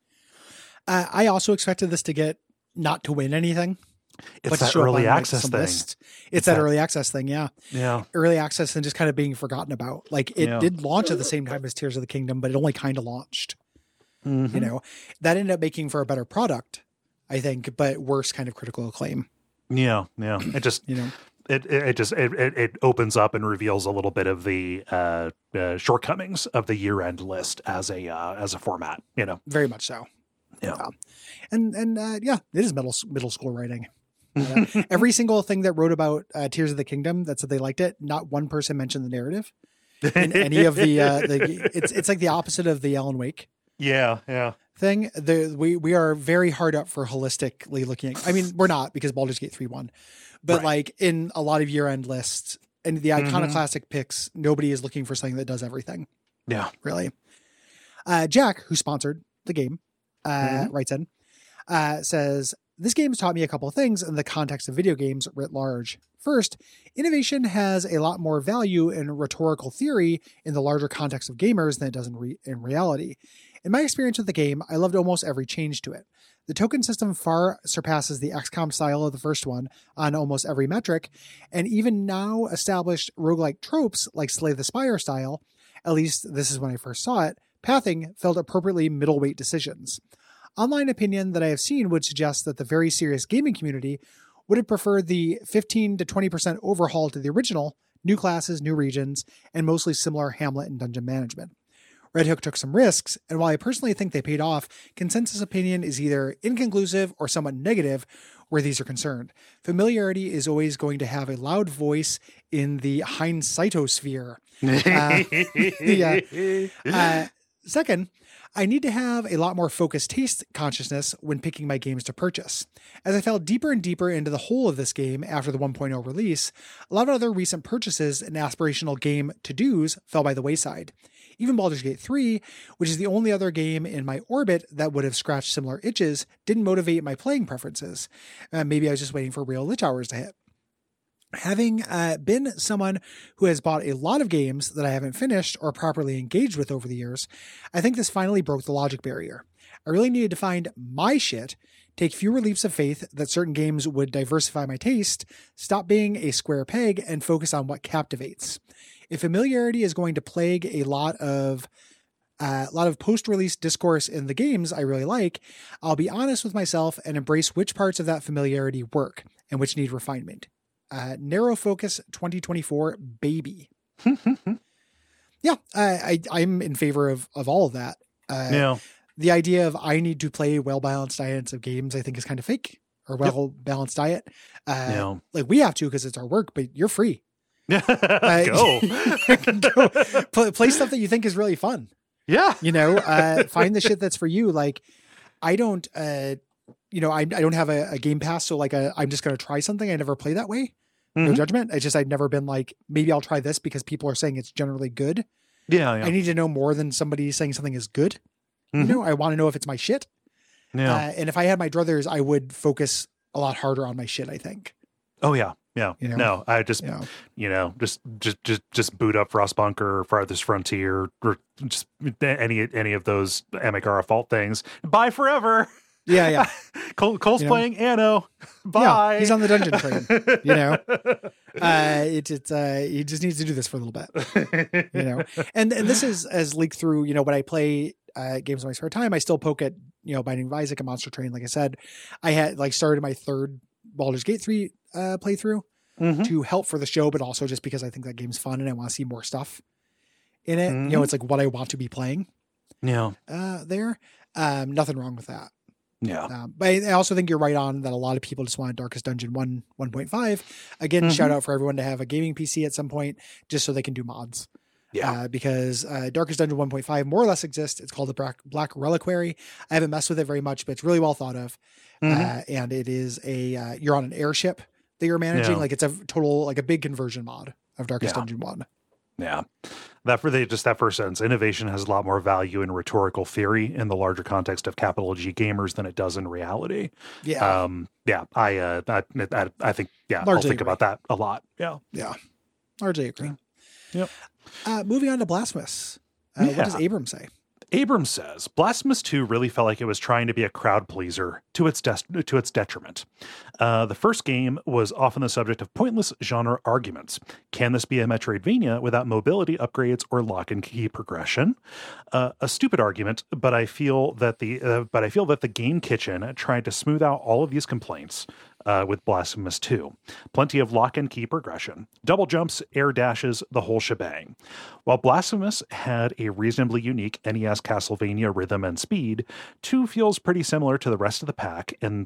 I also expected this to get not to win anything. It's that early access thing. It's that early access thing, yeah. Yeah. Early access and just kind of being forgotten about. Like it did launch at the same time as Tears of the Kingdom, but it only kind of launched. Mm-hmm. You know, that ended up making for a better product, I think, but worse kind of critical acclaim. Yeah, yeah. It just, it opens up and reveals a little bit of the shortcomings of the year-end list as a format. You know, very much so. Yeah, and it is middle school writing. Every single thing that wrote about Tears of the Kingdom that said they liked it, not one person mentioned the narrative in any of the it's like the opposite of the Alan Wake thing. We are very hard up for holistically looking at, I mean, we're not, because Baldur's Gate 3 won, but like in a lot of year-end lists and the iconoclastic picks, nobody is looking for something that does everything. Yeah, really. Jack, who sponsored the game, writes in, says, this game has taught me a couple of things in the context of video games writ large. First, innovation has a lot more value in rhetorical theory in the larger context of gamers than it does in reality. In my experience with the game, I loved almost every change to it. The token system far surpasses the XCOM style of the first one on almost every metric, and even now established roguelike tropes like Slay the Spire style, at least this is when I first saw it, pathing felt appropriately middleweight decisions. Online opinion that I have seen would suggest that the very serious gaming community would have preferred the 15 to 20% overhaul to the original, new classes, new regions, and mostly similar Hamlet and dungeon management. Red Hook took some risks, and while I personally think they paid off, consensus opinion is either inconclusive or somewhat negative where these are concerned. Familiarity is always going to have a loud voice in the hindsightosphere. Second, I need to have a lot more focused taste consciousness when picking my games to purchase. As I fell deeper and deeper into the whole of this game after the 1.0 release, a lot of other recent purchases and aspirational game to-dos fell by the wayside. Even Baldur's Gate 3, which is the only other game in my orbit that would have scratched similar itches, didn't motivate my playing preferences. Maybe I was just waiting for real lich hours to hit. Having been someone who has bought a lot of games that I haven't finished or properly engaged with over the years, I think this finally broke the logic barrier. I really needed to find my shit, take fewer leaps of faith that certain games would diversify my taste, stop being a square peg, and focus on what captivates. If familiarity is going to plague a lot of post-release discourse in the games I really like, I'll be honest with myself and embrace which parts of that familiarity work and which need refinement. Narrow focus 2024, baby. Yeah, I'm in favor of all of that. The idea of I need to play well-balanced diets of games, I think, is kind of fake, or well-balanced diet. Like we have to because it's our work, but you're free. Go. Play stuff that you think is really fun. Yeah. Find the shit that's for you. Like I don't I don't have a Game Pass, so like I'm just going to try something. I never play that way. No judgment. It's just I'd never been like, maybe I'll try this because people are saying it's generally good. Yeah. I need to know more than somebody saying something is good. I want to know if it's my shit. Yeah. And if I had my druthers, I would focus a lot harder on my shit, I think. Oh yeah. Yeah. No, I just, just boot up Frostpunk or Farthest Frontier or just any of those Amigara Fault things. Bye forever. Yeah. Cole's playing Anno. Bye. Yeah, he's on the dungeon train. He just needs to do this for a little bit. And this is as leaked through. When I play games in my spare time, I still poke at Binding of Isaac and Monster Train. Like I said, I had started my third Baldur's Gate 3 playthrough to help for the show, but also just because I think that game's fun and I want to see more stuff in it. It's like what I want to be playing. Yeah. There, nothing wrong with that. Yeah. But I also think you're right on that a lot of people just want Darkest Dungeon 1.5. Again, shout out for everyone to have a gaming PC at some point just so they can do mods. Yeah. Because Darkest Dungeon 1.5 more or less exists. It's called the Black Reliquary. I haven't messed with it very much, but it's really well thought of. And it is you're on an airship that you're managing. Yeah. Like it's a total, like a big conversion mod of Darkest Dungeon 1. Yeah. That first sentence, innovation has a lot more value in rhetorical theory in the larger context of capital G gamers than it does in reality. Yeah. I think, largely I'll think agree. about that a lot. Yeah. Yeah. Largely agree. Yep. Moving on to Blasphemous. What does Abram say? Abrams says, Blasphemous 2 really felt like it was trying to be a crowd pleaser to its detriment. The first game was often the subject of pointless genre arguments. Can this be a Metroidvania without mobility upgrades or lock and key progression? A stupid argument, but I feel that the Game Kitchen tried to smooth out all of these complaints with Blasphemous 2. Plenty of lock and key progression, double jumps, air dashes, the whole shebang. While Blasphemous had a reasonably unique NES Castlevania rhythm and speed, 2 feels pretty similar to the rest of the pack in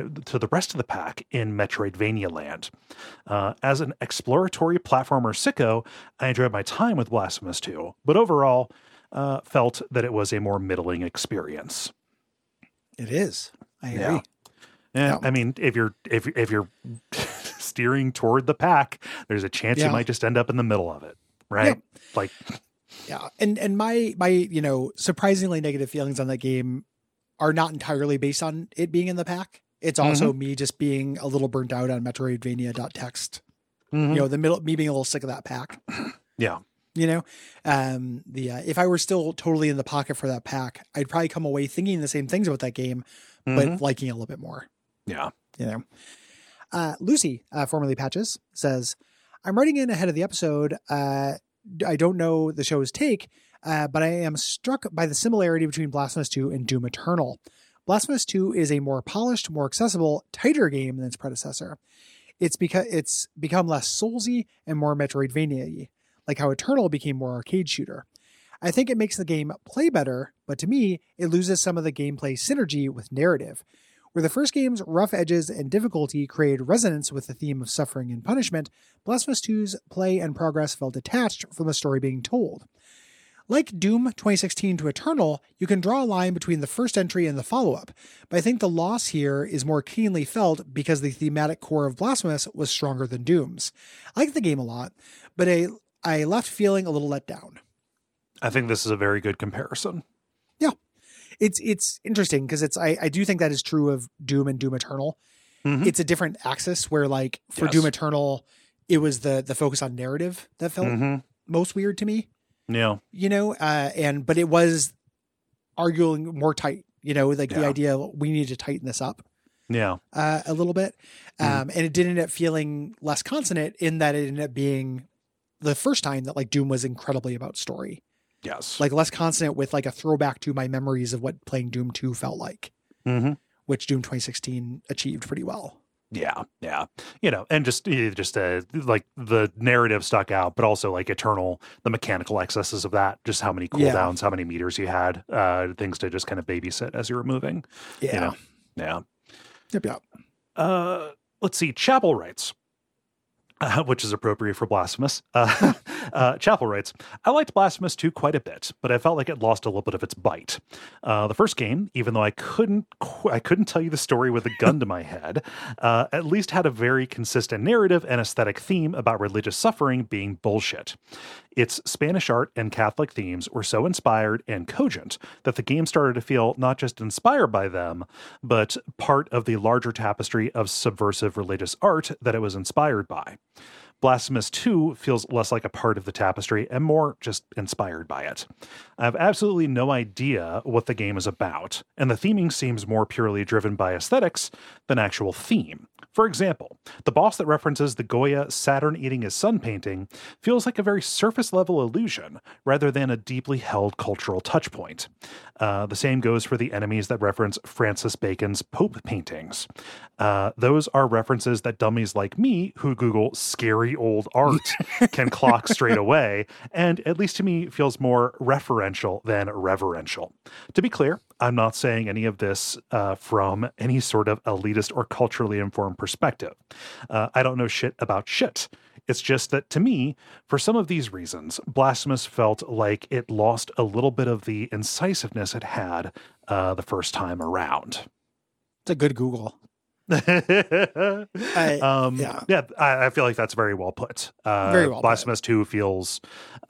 Metroidvania land. As an exploratory platformer sicko, I enjoyed my time with Blasphemous 2, but overall felt that it was a more middling experience. It is. I agree. Yeah, I mean, if you're steering toward the pack, there's a chance you might just end up in the middle of it, right? Yeah. And my surprisingly negative feelings on that game are not entirely based on it being in the pack. It's also me just being a little burnt out on Metroidvania.txt. Me being a little sick of that pack. Yeah. If I were still totally in the pocket for that pack, I'd probably come away thinking the same things about that game, but liking it a little bit more. Yeah. Lucy, formerly Patches, says, I'm writing in ahead of the episode. I don't know the show's take, but I am struck by the similarity between Blasphemous 2 and Doom Eternal. Blasphemous 2 is a more polished, more accessible, tighter game than its predecessor. It's become less Soulsy and more Metroidvania-y, like how Eternal became more arcade shooter. I think it makes the game play better, but to me, it loses some of the gameplay synergy with narrative. Where the first game's rough edges and difficulty created resonance with the theme of suffering and punishment, Blasphemous 2's play and progress felt detached from the story being told. Like Doom 2016 to Eternal, you can draw a line between the first entry and the follow-up, but I think the loss here is more keenly felt because the thematic core of Blasphemous was stronger than Doom's. I like the game a lot, but I left feeling a little let down. I think this is a very good comparison. Yeah. It's interesting because I do think that is true of Doom and Doom Eternal. It's a different axis where like for Doom Eternal, it was the focus on narrative that felt most weird to me. Yeah. But it was arguing more tight, the idea we need to tighten this up. Yeah. A little bit. And it did end up feeling less consonant in that it ended up being the first time that like Doom was incredibly about story. Yes. Like less consonant with like a throwback to my memories of what playing Doom 2 felt like, which Doom 2016 achieved pretty well. Yeah. Yeah. And just like the narrative stuck out, but also like Eternal, the mechanical excesses of that, just how many cooldowns, how many meters you had, things to just kind of babysit as you were moving. Yeah. Yeah. Yep. Let's see. Chapel writes, which is appropriate for Blasphemous. Chapel writes, I liked Blasphemous 2 quite a bit, but I felt like it lost a little bit of its bite. The first game, even though I couldn't tell you the story with a gun to my head, at least had a very consistent narrative and aesthetic theme about religious suffering being bullshit. Its Spanish art and Catholic themes were so inspired and cogent that the game started to feel not just inspired by them, but part of the larger tapestry of subversive religious art that it was inspired by. Blasphemous 2 feels less like a part of the tapestry and more just inspired by it. I have absolutely no idea what the game is about, and the theming seems more purely driven by aesthetics than actual theme. For example, the boss that references the Goya Saturn eating his son painting feels like a very surface-level illusion rather than a deeply held cultural touchpoint. The same goes for the enemies that reference Francis Bacon's Pope paintings. Those are references that dummies like me who Google scary old art can clock straight away, and at least to me feels more referential than reverential. To be clear, I'm not saying any of this from any sort of elitist or culturally informed perspective. I don't know shit about shit. It's just that to me, for some of these reasons, Blasphemous felt like it lost a little bit of the incisiveness it had the first time around. It's a good Google. I feel like that's very well put. Very well Blasphemous 2 feels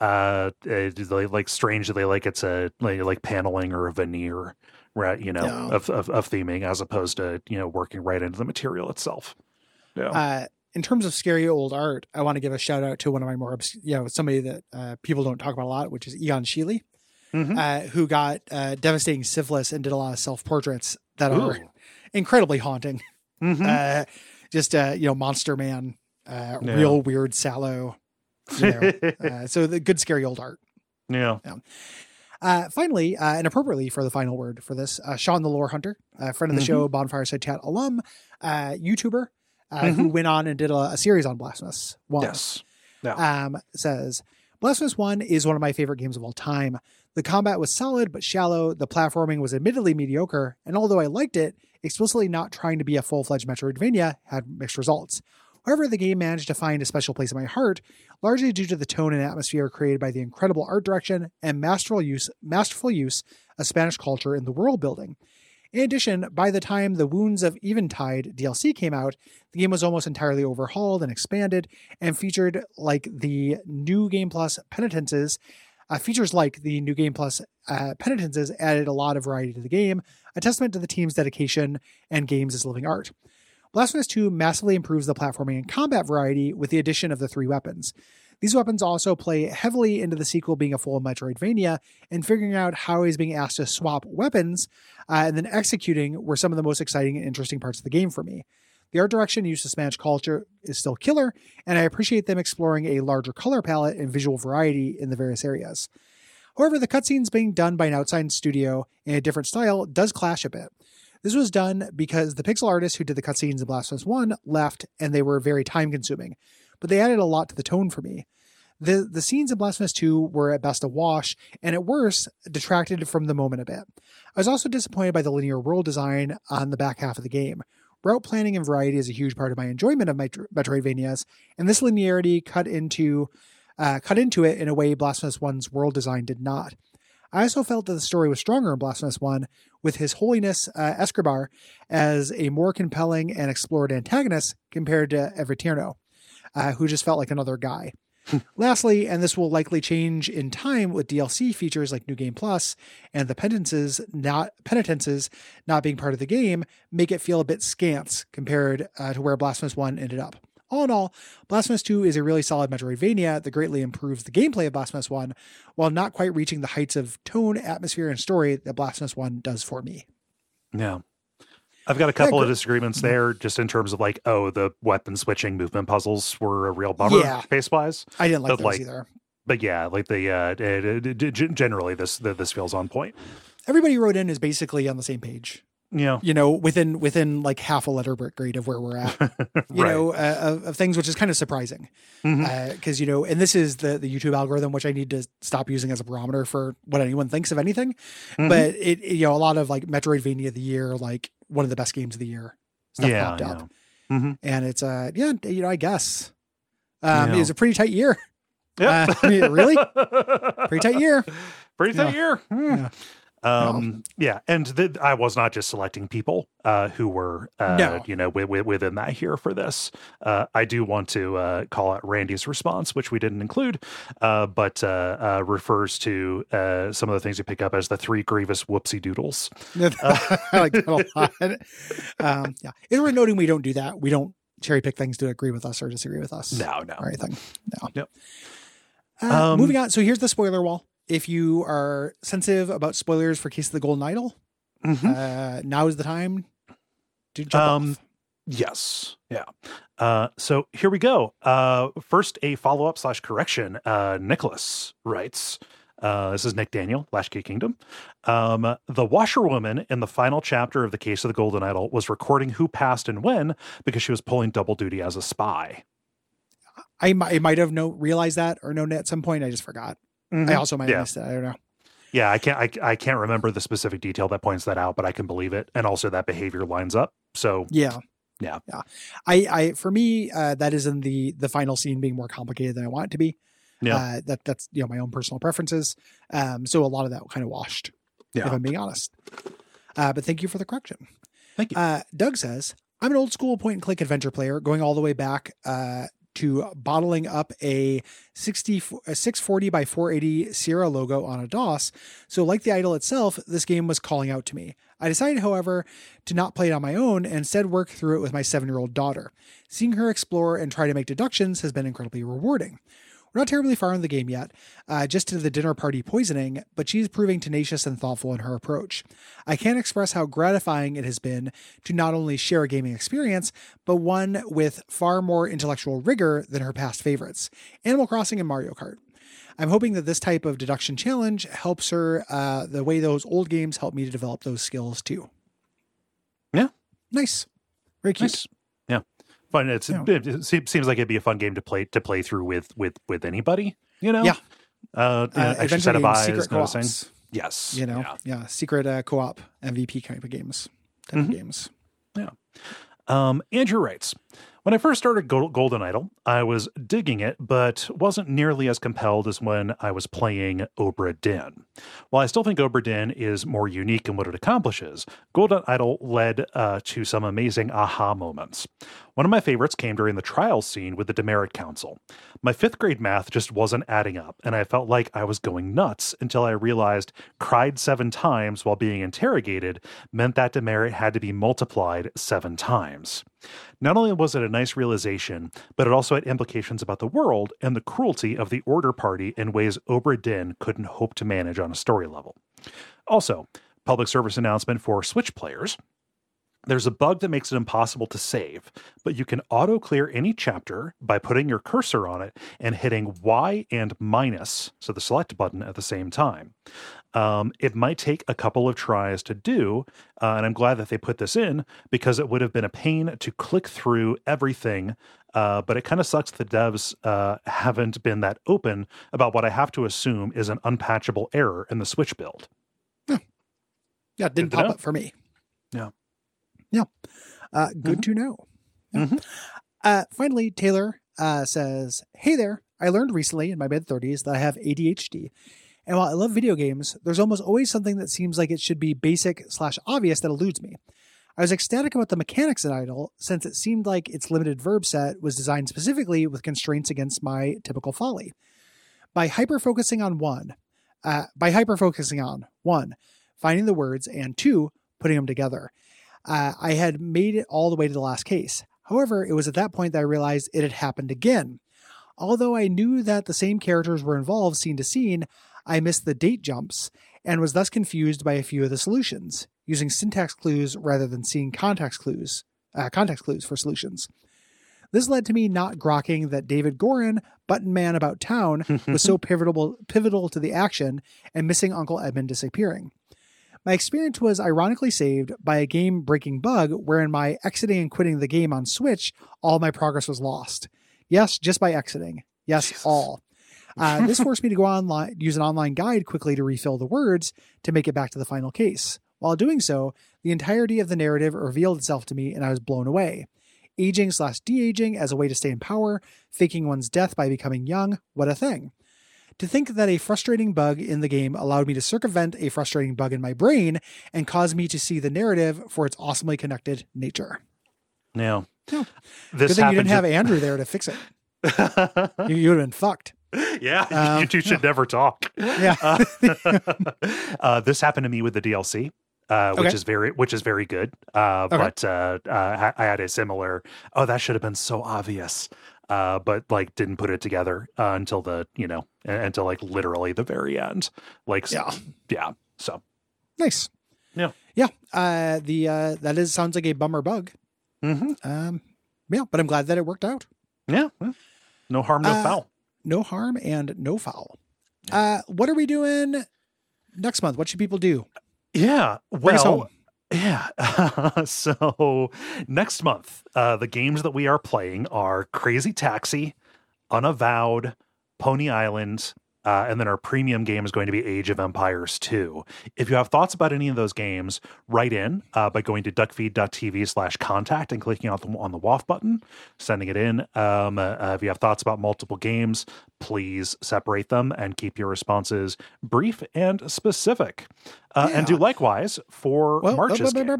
like strangely like it's a like paneling or a veneer, right? Of theming as opposed to working right into the material itself. Yeah. In terms of scary old art, I want to give a shout out to one of my more somebody that people don't talk about a lot, which is Egon Sheely, who got devastating syphilis and did a lot of self portraits that are incredibly haunting. Just Monster Man, real weird, sallow. So the good scary old art. Yeah. Finally, and appropriately for the final word for this, Sean the Lore Hunter, friend of the show, Bonfireside Chat alum, YouTuber, who went on and did a series on Blasphemous 1. Yes. Yeah. Says, Blasphemous 1 is one of my favorite games of all time. The combat was solid but shallow, the platforming was admittedly mediocre, and although I liked it, explicitly not trying to be a full-fledged Metroidvania had mixed results. However, the game managed to find a special place in my heart, largely due to the tone and atmosphere created by the incredible art direction and masterful use of Spanish culture in the world building. In addition, by the time the Wounds of Eventide DLC came out, the game was almost entirely overhauled and expanded, and featured like the New Game Plus Penitences. Features like the New Game Plus Penitences added a lot of variety to the game, a testament to the team's dedication and games as living art. Blasphemous 2 massively improves the platforming and combat variety with the addition of the 3 weapons. These weapons also play heavily into the sequel being a full Metroidvania, and figuring out how he's being asked to swap weapons and then executing were some of the most exciting and interesting parts of the game for me. The art direction used to Spanish culture is still killer, and I appreciate them exploring a larger color palette and visual variety in the various areas. However, the cutscenes being done by an outside studio in a different style does clash a bit. This was done because the pixel artists who did the cutscenes in Blasphemous 1 left, and they were very time-consuming, but they added a lot to the tone for me. The scenes in Blasphemous 2 were at best a wash, and at worst, detracted from the moment a bit. I was also disappointed by the linear world design on the back half of the game. Route planning and variety is a huge part of my enjoyment of Metroidvanias, and this linearity cut into it in a way Blasphemous 1's world design did not. I also felt that the story was stronger in Blasphemous 1, with His Holiness Escobar as a more compelling and explored antagonist compared to Evertierno, who just felt like another guy. Lastly, and this will likely change in time with DLC features like New Game Plus and the penitences not being part of the game, make it feel a bit scant compared to where Blasphemous 1 ended up. All in all, Blasphemous 2 is a really solid Metroidvania that greatly improves the gameplay of Blasphemous 1, while not quite reaching the heights of tone, atmosphere, and story that Blasphemous 1 does for me. Yeah. I've got a couple of disagreements there, just in terms of the weapon switching movement puzzles were a real bummer pace-wise. I didn't like those either. But yeah, generally this feels on point. Everybody wrote in is basically on the same page. Yeah. Within like half a letter grade of where we're at, of things, which is kind of surprising. Because, and this is the YouTube algorithm, which I need to stop using as a barometer for what anyone thinks of anything. But a lot of like Metroidvania of the year, like one of the best games of the year stuff popped up. And it's, I guess, it was a pretty tight year. Yep. Really? Pretty tight year. Pretty tight year. Yeah. Yeah, and I was not just selecting people who were, within that here for this. I do want to call out Randy's response, which we didn't include, but refers to some of the things you pick up as the 3 grievous whoopsie doodles. I like that a lot. Yeah, it's worth noting we don't do that. We don't cherry pick things to agree with us or disagree with us. No. Or anything. No. Yep. Moving on. So here's the spoiler wall. If you are sensitive about spoilers for Case of the Golden Idol, now is the time to jump off. Yes. Yeah. So here we go. First, a follow-up / correction. Nicholas writes, this is Nick Daniel, Lashkey Kingdom. The washerwoman in the final chapter of the Case of the Golden Idol was recording who passed and when because she was pulling double duty as a spy. I might have realized that or known it at some point. I just forgot. I also might have missed it. I don't know. Yeah, I can't remember the specific detail that points that out, but I can believe it. And also that behavior lines up. So yeah. I for me, that is in the final scene being more complicated than I want it to be. Yeah. That's my own personal preferences. So a lot of that kind of washed, if I'm being honest. But thank you for the correction. Thank you. Doug says, I'm an old school point and click adventure player going all the way back to bottling up a 640 by 480 Sierra logo on a DOS. So like the idol itself, this game was calling out to me. I decided, however, to not play it on my own and instead work through it with my 7-year-old daughter. Seeing her explore and try to make deductions has been incredibly rewarding. We're not terribly far in the game yet, just to the dinner party poisoning, but she's proving tenacious and thoughtful in her approach. I can't express how gratifying it has been to not only share a gaming experience, but one with far more intellectual rigor than her past favorites, Animal Crossing and Mario Kart. I'm hoping that this type of deduction challenge helps her the way those old games helped me to develop those skills too. Yeah. Nice. Very cute. Nice. Yeah. Fun. It seems like it'd be a fun game to play through with anybody, Yeah. Extra set of eyes, secret noticing. co-ops. Yes. Secret co-op MVP kind of games. Type of games. Yeah. Andrew writes, when I first started Golden Idol, I was digging it, but wasn't nearly as compelled as when I was playing Obra Dinn. While I still think Obra Dinn is more unique in what it accomplishes, Golden Idol led to some amazing aha moments. One of my favorites came during the trial scene with the Demerit Council. My 5th grade math just wasn't adding up, and I felt like I was going nuts until I realized cried 7 times while being interrogated meant that demerit had to be multiplied 7 times. Not only was it a nice realization, but it also had implications about the world and the cruelty of the Order Party in ways Obra Dinn couldn't hope to manage on a story level. Also, public service announcement for Switch players. There's a bug that makes it impossible to save, but you can auto-clear any chapter by putting your cursor on it and hitting Y and minus, so the select button at the same time. It might take a couple of tries to do, and I'm glad that they put this in because it would have been a pain to click through everything, but it kind of sucks the devs haven't been that open about what I have to assume is an unpatchable error in the Switch build. Yeah, it didn't pop up for me. Yeah. Yeah. Good to know. Yeah. Finally, Taylor says, hey there. I learned recently in my mid-30s that I have ADHD. And while I love video games, there's almost always something that seems like it should be basic/obvious that eludes me. I was ecstatic about the mechanics in Idle since it seemed like its limited verb set was designed specifically with constraints against my typical folly. By hyper-focusing on one, finding the words, and 2, putting them together. I had made it all the way to the last case. However, it was at that point that I realized it had happened again. Although I knew that the same characters were involved scene to scene, I missed the date jumps and was thus confused by a few of the solutions, using syntax clues rather than seeing context clues for solutions. This led to me not grokking that David Gorin, button man about town, was so pivotal to the action and missing Uncle Edmund disappearing. My experience was ironically saved by a game-breaking bug wherein by exiting and quitting the game on Switch, all my progress was lost. Yes, just by exiting. Yes, Jesus. All. This forced me to go online, use an online guide quickly to refill the words to make it back to the final case. While doing so, the entirety of the narrative revealed itself to me and I was blown away. aging/de-aging as a way to stay in power, faking one's death by becoming young. What a thing. To think that a frustrating bug in the game allowed me to circumvent a frustrating bug in my brain and caused me to see the narrative for its awesomely connected nature. Yeah. Good thing you didn't have Andrew there to fix it. You would have been fucked. Yeah, you two should never talk. Yeah. This happened to me with the DLC, which is very good. But I had a similar. Oh, that should have been so obvious. But like didn't put it together until until like literally the very end. Like yeah. So nice. Yeah. That sounds like a bummer bug. Mm-hmm. But I'm glad that it worked out. Yeah. No harm, no foul. No harm and no foul. What are we doing next month? What should people do? Yeah. Bring us home. Yeah. So next month, the games that we are playing are Crazy Taxi, Unavowed, Pony Island, and then our premium game is going to be Age of Empires 2. If you have thoughts about any of those games, write in by going to duckfeed.tv/contact and clicking on the WAF button, sending it in. If you have thoughts about multiple games, please separate them and keep your responses brief and specific. And do likewise for March's game.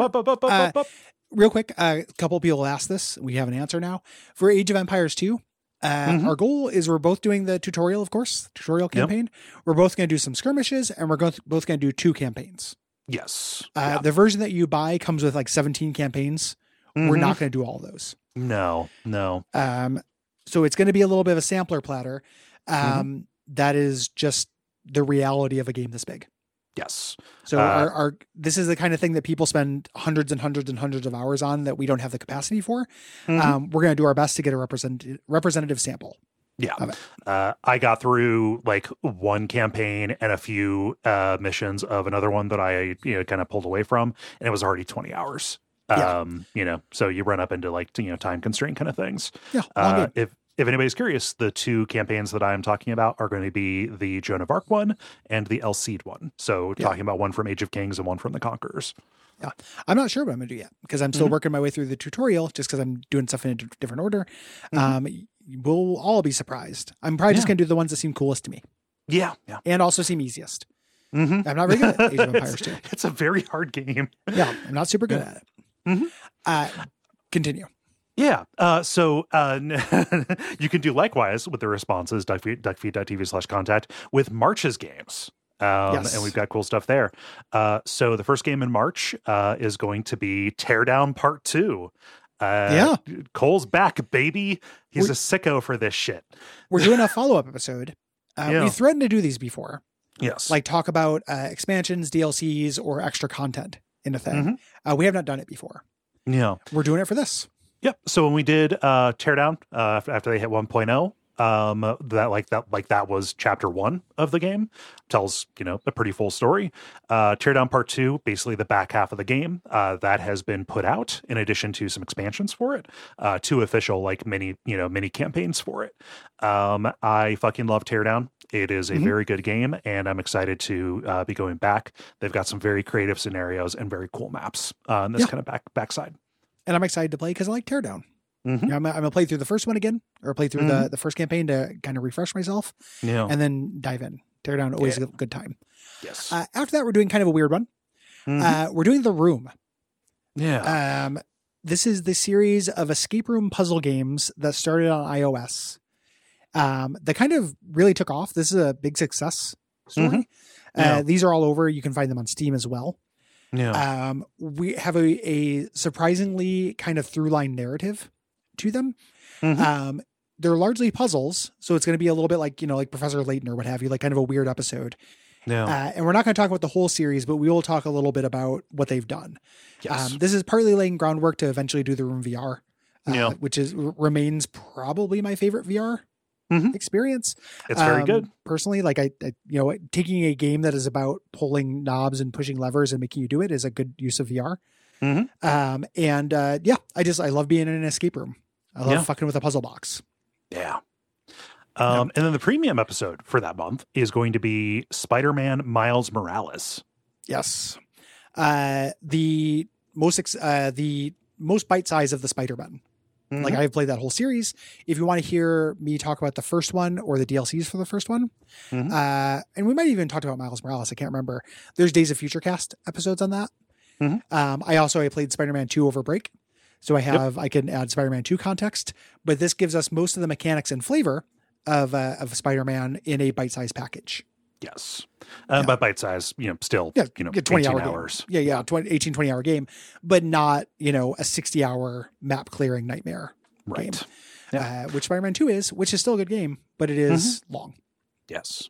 Real quick, a couple people asked this. We have an answer now. For Age of Empires 2, our goal is we're both doing the tutorial, of course, campaign. Yep. We're both going to do some skirmishes, and we're both going to do 2 campaigns. Yes. The version that you buy comes with like 17 campaigns. We're not going to do all those. No. So it's going to be a little bit of a sampler platter. That is just the reality of a game this big. Yes. So this is the kind of thing that people spend hundreds and hundreds and hundreds of hours on that we don't have the capacity for. We're going to do our best to get a representative sample. Yeah. I got through like one campaign and a few missions of another one that I kind of pulled away from, and it was already 20 hours. So you run up into like time constraint kind of things. Yeah. If anybody's curious, the 2 campaigns that I'm talking about are going to be the Joan of Arc one and the El Cid one. So talking about one from Age of Kings and one from the Conquerors. Yeah. I'm not sure what I'm going to do yet because I'm still working my way through the tutorial just because I'm doing stuff in a different order. We'll all be surprised. I'm probably just going to do the ones that seem coolest to me. Yeah. And also seem easiest. I'm not very good at Age of Empires 2. It's a very hard game. Yeah. I'm not super good at it. Continue. Yeah. So you can do likewise with the responses, duckfeed.tv/contact with March's games. And we've got cool stuff there. So the first game in March is going to be Teardown Part 2. Cole's back, baby. He's a sicko for this shit. We're doing a follow-up episode. We threatened to do these before. Yes. Like talk about expansions, DLCs, or extra content in a thing. We have not done it before. Yeah. We're doing it for this. Yep. So when we did Teardown after they hit 1.0, that was chapter 1 of the game. Tells a pretty full story. Teardown Part 2, basically the back half of the game, that has been put out in addition to some expansions for it, 2 official mini campaigns for it. I fucking love Teardown. It is a very good game, and I'm excited to be going back. They've got some very creative scenarios and very cool maps on this kind of backside. And I'm excited to play because I like Teardown. I'm going to play through the first one again, or play through the first campaign to kind of refresh myself, and then dive in. Teardown, always a good time. Yes. After that, we're doing kind of a weird one. We're doing The Room. Yeah. This is the series of escape room puzzle games that started on iOS. That kind of really took off. This is a big success story. These are all over. You can find them on Steam as well. Yeah. We have a surprisingly kind of through line narrative to them. They're largely puzzles, so it's going to be a little bit like Professor Layton or what have you, like kind of a weird episode. Yeah. And we're not going to talk about the whole series, but we will talk a little bit about what they've done. Yes. This is partly laying groundwork to eventually do The Room VR, which remains probably my favorite VR experience. It's very good. Personally, like I taking a game that is about pulling knobs and pushing levers and making you do it is a good use of VR. I love being in an escape room. I love fucking with a puzzle box. Yeah. And then the premium episode for that month is going to be Spider-Man Miles Morales. Yes. The most bite size of the Spider-Man. Mm-hmm. Like I've played that whole series. If you want to hear me talk about the first one or the DLCs for the first one, Mm-hmm. and we might even talk about Miles Morales. I can't remember. There's Days of Future Cast episodes on that. Mm-hmm. I played Spider-Man 2 over break. So I can add Spider-Man 2 context, but this gives us most of the mechanics and flavor of Spider-Man in a bite-sized package. Yes. But bite size, still, 20 18 hour hours. Game. Yeah. 20 hour game, but not, a 60-hour map clearing nightmare Right. game, Yeah. which Spider-Man 2 is, which is still a good game, but it is long. Yes.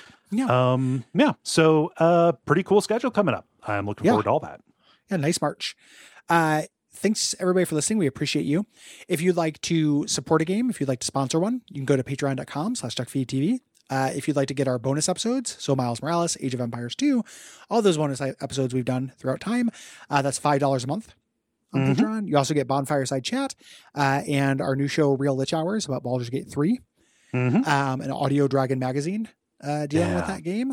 Yeah. So, pretty cool schedule coming up. I'm looking forward to all that. Yeah. Nice March. Thanks everybody for listening. We appreciate you. If you'd like to support a game, if you'd like to sponsor one, you can go to patreon.com/DuckFeedTV. If you'd like to get our bonus episodes, so Miles Morales, Age of Empires 2, all those bonus episodes we've done throughout time, that's $5 a month on Patreon. You also get Bonfireside Chat and our new show, Real Lich Hours, about Baldur's Gate 3, an Audio Dragon magazine dealing with that game.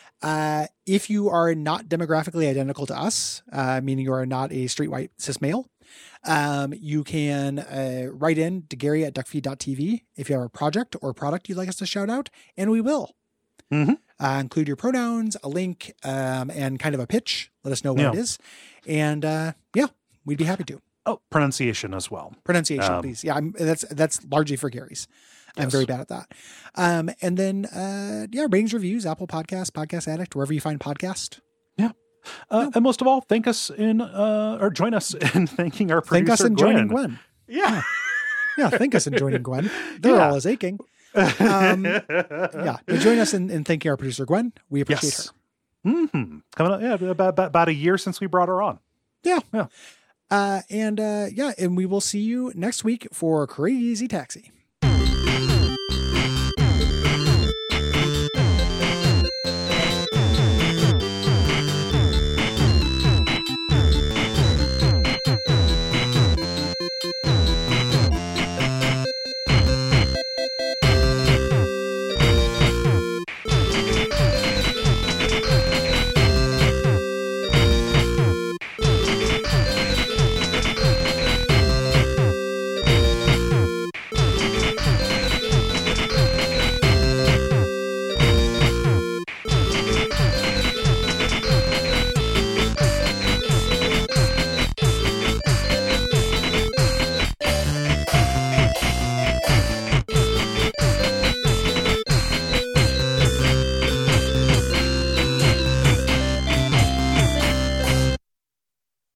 If you are not demographically identical to us, meaning you are not a street white cis male, you can write in to Gary at duckfeed.tv if you have a project or product you'd like us to shout out, and we will. Include your pronouns, a link, and kind of a pitch. Let us know what it is. And we'd be happy to. Oh, pronunciation as well. Pronunciation, please. Yeah, that's largely for Gary's. I'm very bad at that. And then, ratings, reviews, Apple Podcasts, Podcast Addict, wherever you find podcast. Yeah. And most of all, thank us or join us in thanking our producer, Thank us in Gwen. joining Gwen. Yeah. Yeah, thank us in joining Gwen. They're all as aching. But join us in thanking our producer, Gwen. We appreciate her. Mm-hmm. Coming up, about a year since we brought her on. Yeah. And we will see you next week for Crazy Taxi.